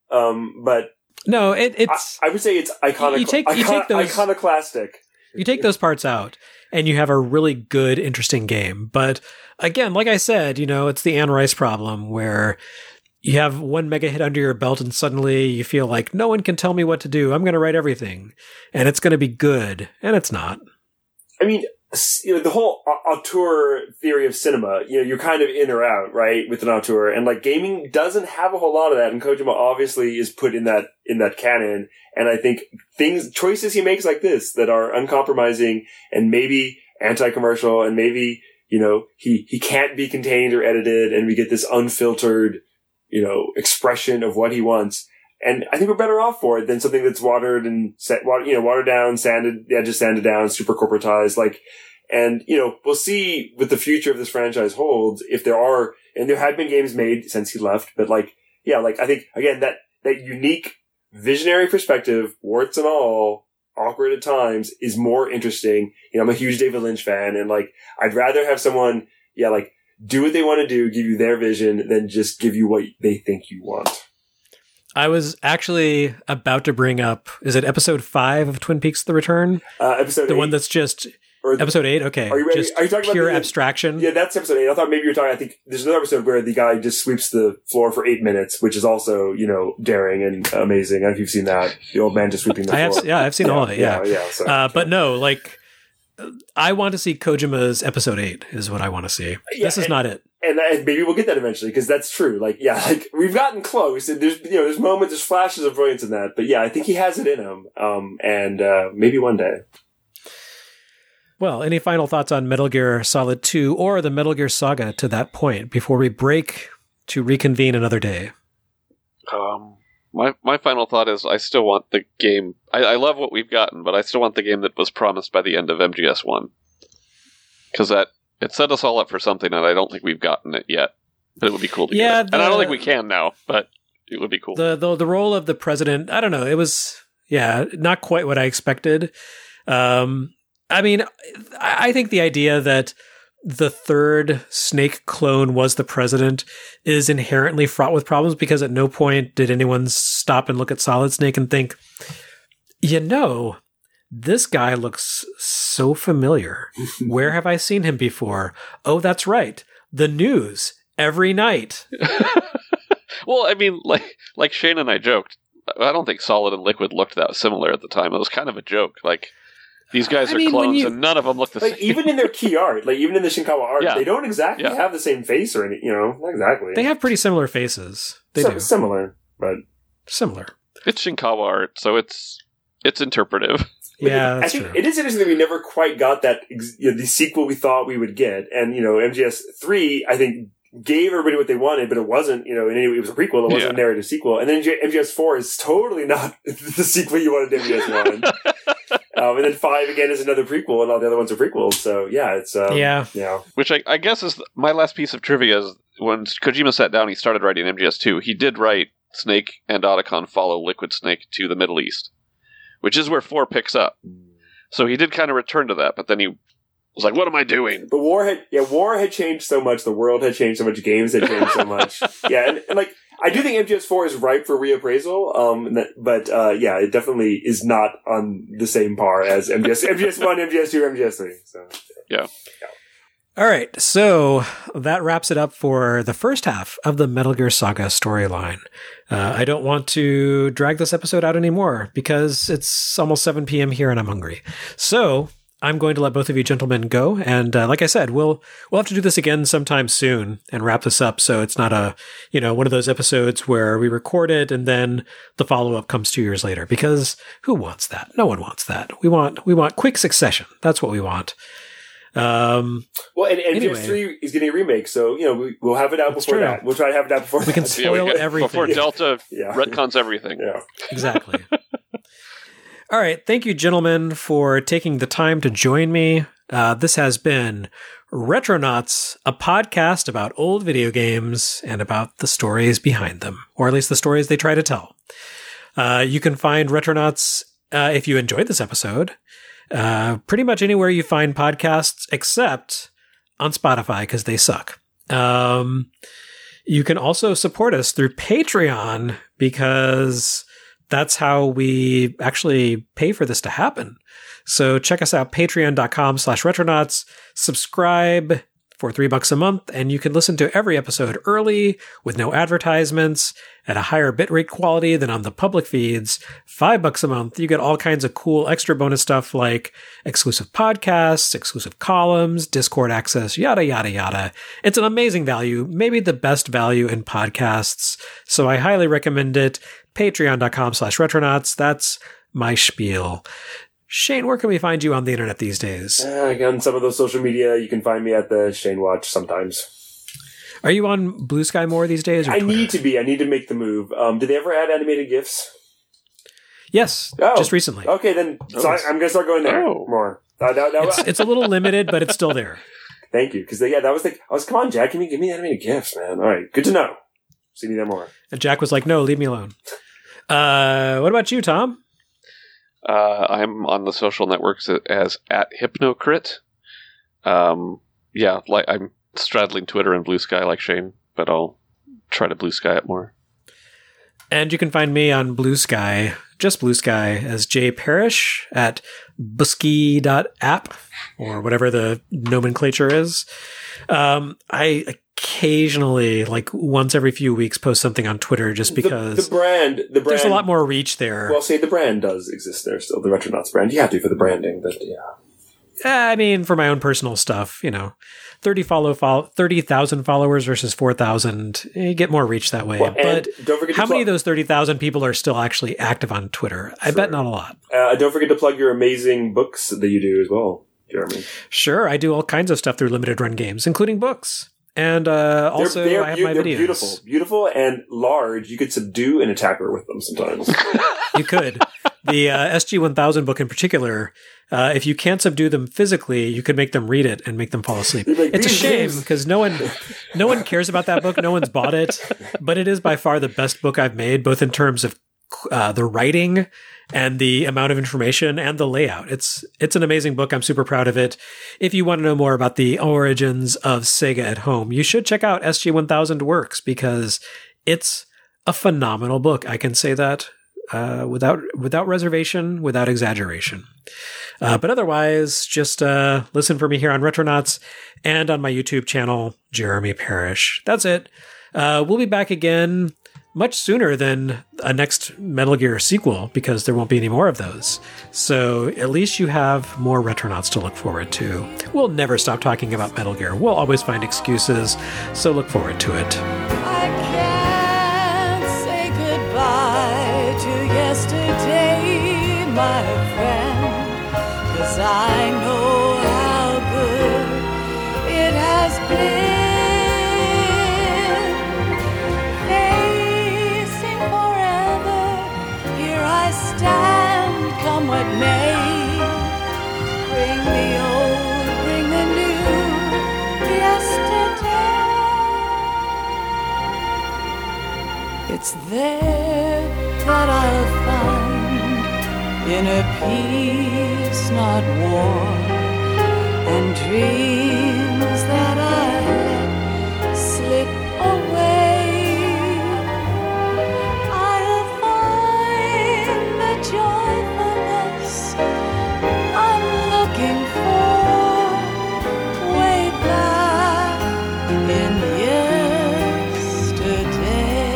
But no, it's. I would say it's iconic. You take those, iconoclastic. You take those parts out, and you have a really good, interesting game. But again, like I said, it's the Anne Rice problem where you have one mega hit under your belt and suddenly you feel like no one can tell me what to do. I'm going to write everything and it's going to be good. And it's not. I mean, the whole auteur theory of cinema, you're kind of in or out, right? With an auteur, and like gaming doesn't have a whole lot of that. And Kojima obviously is put in that canon. And I think choices he makes like this that are uncompromising and maybe anti-commercial and maybe, he can't be contained or edited and we get this unfiltered, expression of what he wants. And I think we're better off for it than something that's watered down, sanded, the edges sanded down, super corporatized. And we'll see what the future of this franchise holds if there are, and there have been games made since he left, but I think again, that unique visionary perspective, warts and all, awkward at times, is more interesting. I'm a huge David Lynch fan, and I'd rather have someone, do what they want to do, give you their vision, than just give you what they think you want. I was actually about to bring up, is it episode 5 of Twin Peaks: The Return? Episode 8. One that's just episode 8. Okay, are you ready? Are you talking pure about abstraction? Yeah, that's episode 8. I thought maybe you were talking. I think there's another episode where the guy just sweeps the floor for 8 minutes, which is also daring and amazing. I don't know if you've seen that. The old man just sweeping the floor. I've seen all of it. Yeah. So, but no, I want to see Kojima's episode 8 is what I want to see. This is not it. And maybe we'll get that eventually, because that's true. We've gotten close, and there's moments, there's flashes of brilliance in that. But yeah, I think he has it in him. And maybe one day. Well, any final thoughts on Metal Gear Solid 2 or the Metal Gear Saga to that point before we break to reconvene another day? My final thought is I still want the game. I love what we've gotten, but I still want the game that was promised by the end of MGS1. Because it set us all up for something, and I don't think we've gotten it yet. But it would be cool to get it. And I don't think we can now, but it would be cool. The role of the president, I don't know. It was, not quite what I expected. I mean, I think the idea that the third Snake clone was the president is inherently fraught with problems, because at no point did anyone stop and look at Solid Snake and think, this guy looks so familiar. Where have I seen him before? Oh, that's right. The news every night. Well, I mean, like Shane and I joked, I don't think Solid and Liquid looked that similar at the time. It was kind of a joke. Like, these guys are clones, and none of them look the same. Even in their key art, like even in the Shinkawa art, they don't exactly have the same face or any, not exactly. They have pretty similar faces. They do. Similar, but similar. It's Shinkawa art, so it's interpretive. Yeah, I think it is interesting that we never quite got that the sequel we thought we would get, and MGS 3, I think, gave everybody what they wanted, but it wasn't, in any way, it was a prequel, it wasn't a narrative sequel. And then MGS 4 is totally not the sequel you wanted to MGS 1. And then 5 again is another prequel, and all the other ones are prequels. So, it's... Which I guess is my last piece of trivia is when Kojima sat down, he started writing MGS 2. He did write Snake and Otacon follow Liquid Snake to the Middle East, which is where 4 picks up. So he did kind of return to that, but then he was like, what am I doing? But war had changed so much, the world had changed so much, games had changed so much. And like, I do think MGS 4 is ripe for reappraisal, but it definitely is not on the same par as MGS 1, MGS 2, MGS 3. So, yeah. All right, so that wraps it up for the first half of the Metal Gear Saga storyline. I don't want to drag this episode out anymore because it's almost 7 p.m. here and I'm hungry. So I'm going to let both of you gentlemen go. And like I said, we'll have to do this again sometime soon and wrap this up. So it's not one of those episodes where we record it and then the follow-up comes 2 years later, because who wants that? No one wants that. We want quick succession. That's what we want. And MGS 3 is getting a remake, so we'll have it out before that. We'll try to have it out before we can spoil everything before Delta retcons everything. Yeah, exactly. All right, thank you, gentlemen, for taking the time to join me. This has been Retronauts, a podcast about old video games and about the stories behind them, or at least the stories they try to tell. You can find Retronauts if you enjoyed this episode. Pretty much anywhere you find podcasts, except on Spotify, because they suck. You can also support us through Patreon, because that's how we actually pay for this to happen. So check us out, patreon.com/retronauts, subscribe for $3 a month, and you can listen to every episode early with no advertisements at a higher bitrate quality than on the public feeds. $5 a month, you get all kinds of cool extra bonus stuff like exclusive podcasts, exclusive columns, Discord access, yada, yada, yada. It's an amazing value, maybe the best value in podcasts. So I highly recommend it. Patreon.com/retronauts. That's my spiel. Shane, where can we find you on the internet these days? On some of those social media, you can find me at the Shane Watch sometimes. Are you on Blue Sky more these days? Or I need to be. I need to make the move. Did they ever add animated GIFs? Yes, just recently. Okay, then so I'm going to start going there more. It's a little limited, but it's still there. Thank you, because that was come on, Jack, give me animated GIFs, man. All right, good to know. See me there more. And Jack was like, no, leave me alone. What about you, Tom? I'm on the social networks as @Hypnocrit. I'm straddling Twitter and Blue Sky like Shane, but I'll try to Blue Sky it more. And you can find me on Blue Sky, just Blue Sky, as Jay Parrish at busky.app, or whatever the nomenclature is. I occasionally, like once every few weeks, post something on Twitter just because the brand there's a lot more reach there. Well, say the brand does exist there still, the Retronauts brand. You have to for the branding, but yeah. I mean, for my own personal stuff, 30,000 followers versus 4,000, you get more reach that way. But don't forget how many of those 30,000 people are still actually active on Twitter? I bet not a lot. Don't forget to plug your amazing books that you do as well, Jeremy. Sure, I do all kinds of stuff through Limited Run Games, including books. And also, I have my videos. Beautiful and large. You could subdue an attacker with them sometimes. You could. The SG-1000 book in particular, if you can't subdue them physically, you could make them read it and make them fall asleep. Like, it's a shame because no one cares about that book. No one's bought it, but it is by far the best book I've made, both in terms of the writing and the amount of information and the layout. It's an amazing book. I'm super proud of it. If you want to know more about the origins of Sega at home, you should check out SG-1000 Works, because it's a phenomenal book. I can say that without reservation, without exaggeration. But otherwise, just listen for me here on Retronauts and on my YouTube channel, Jeremy Parrish. That's it. We'll be back again much sooner than a next Metal Gear sequel, because there won't be any more of those. So at least you have more Retronauts to look forward to. We'll never stop talking about Metal Gear. We'll always find excuses, so look forward to it. I can't say goodbye to yesterday, my friend, 'cause I know how good it has been. Come what may, bring the old, bring the new, yesterday. It's there that I'll find inner peace, not war, and dreams that I let slip away. I'll find the joyfulness I'm looking for way back in yesterday.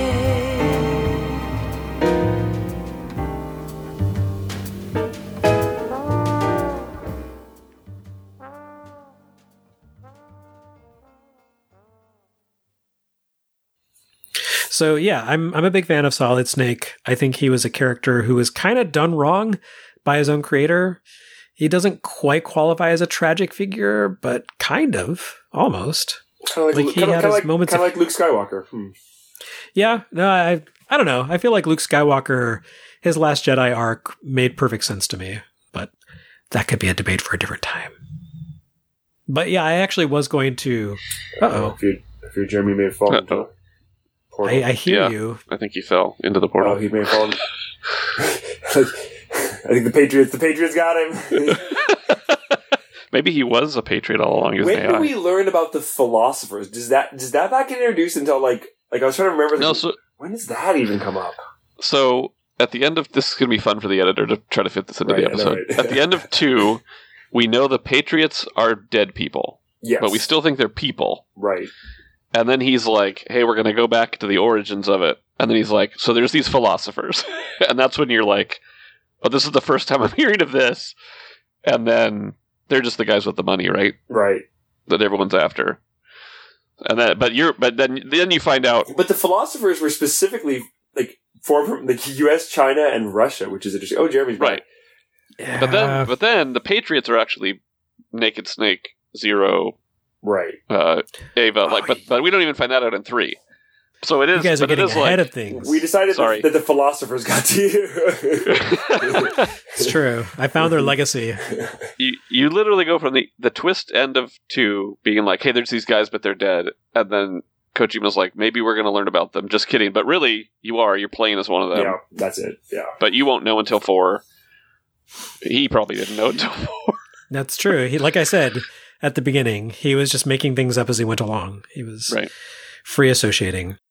So yeah, I'm a big fan of Solid Snake. I think he was a character who was kind of done wrong by his own creator. He doesn't quite qualify as a tragic figure, but kind of, almost. Kind of like Luke Skywalker. Yeah, no, I don't know. I feel like Luke Skywalker, his Last Jedi arc made perfect sense to me, but that could be a debate for a different time. But yeah, I actually was going to. If you're Jeremy, may have fallen into the portal. I hear you. I think he fell into the portal. Oh, he may have fallen. I think the Patriots got him. Maybe he was a Patriot all along. When did we learn about the philosophers? Does that not get introduced until like I was trying to remember? When does that even come up? So at the end of this is going to be fun for the editor to try to fit this into the episode. Right. At the end of 2, we know the Patriots are dead people. Yes, but we still think they're people. Right. And then he's like, "Hey, we're going to go back to the origins of it." And then he's like, "So there's these philosophers," and that's when you're like, "Oh, this is the first time I'm hearing of this." And then they're just the guys with the money, right? Right. That everyone's after. And then, but then you find out. But the philosophers were specifically like formed from the U.S., China, and Russia, which is interesting. Oh, Jeremy's back. Right. Yeah. But then the Patriots are actually Naked Snake, Zero, right? Ava, but we don't even find that out in 3. So it is. You guys are getting ahead of things. We decided that the philosophers got to you. It's true. I found their legacy. You literally go from the twist end of 2 being like, "Hey, there's these guys, but they're dead," and then Kojima's like, "Maybe we're going to learn about them." Just kidding, but really, you're playing as one of them. Yeah, that's it. Yeah, but you won't know until 4. He probably didn't know until 4. That's true. He, like I said at the beginning, he was just making things up as he went along. He was free associating.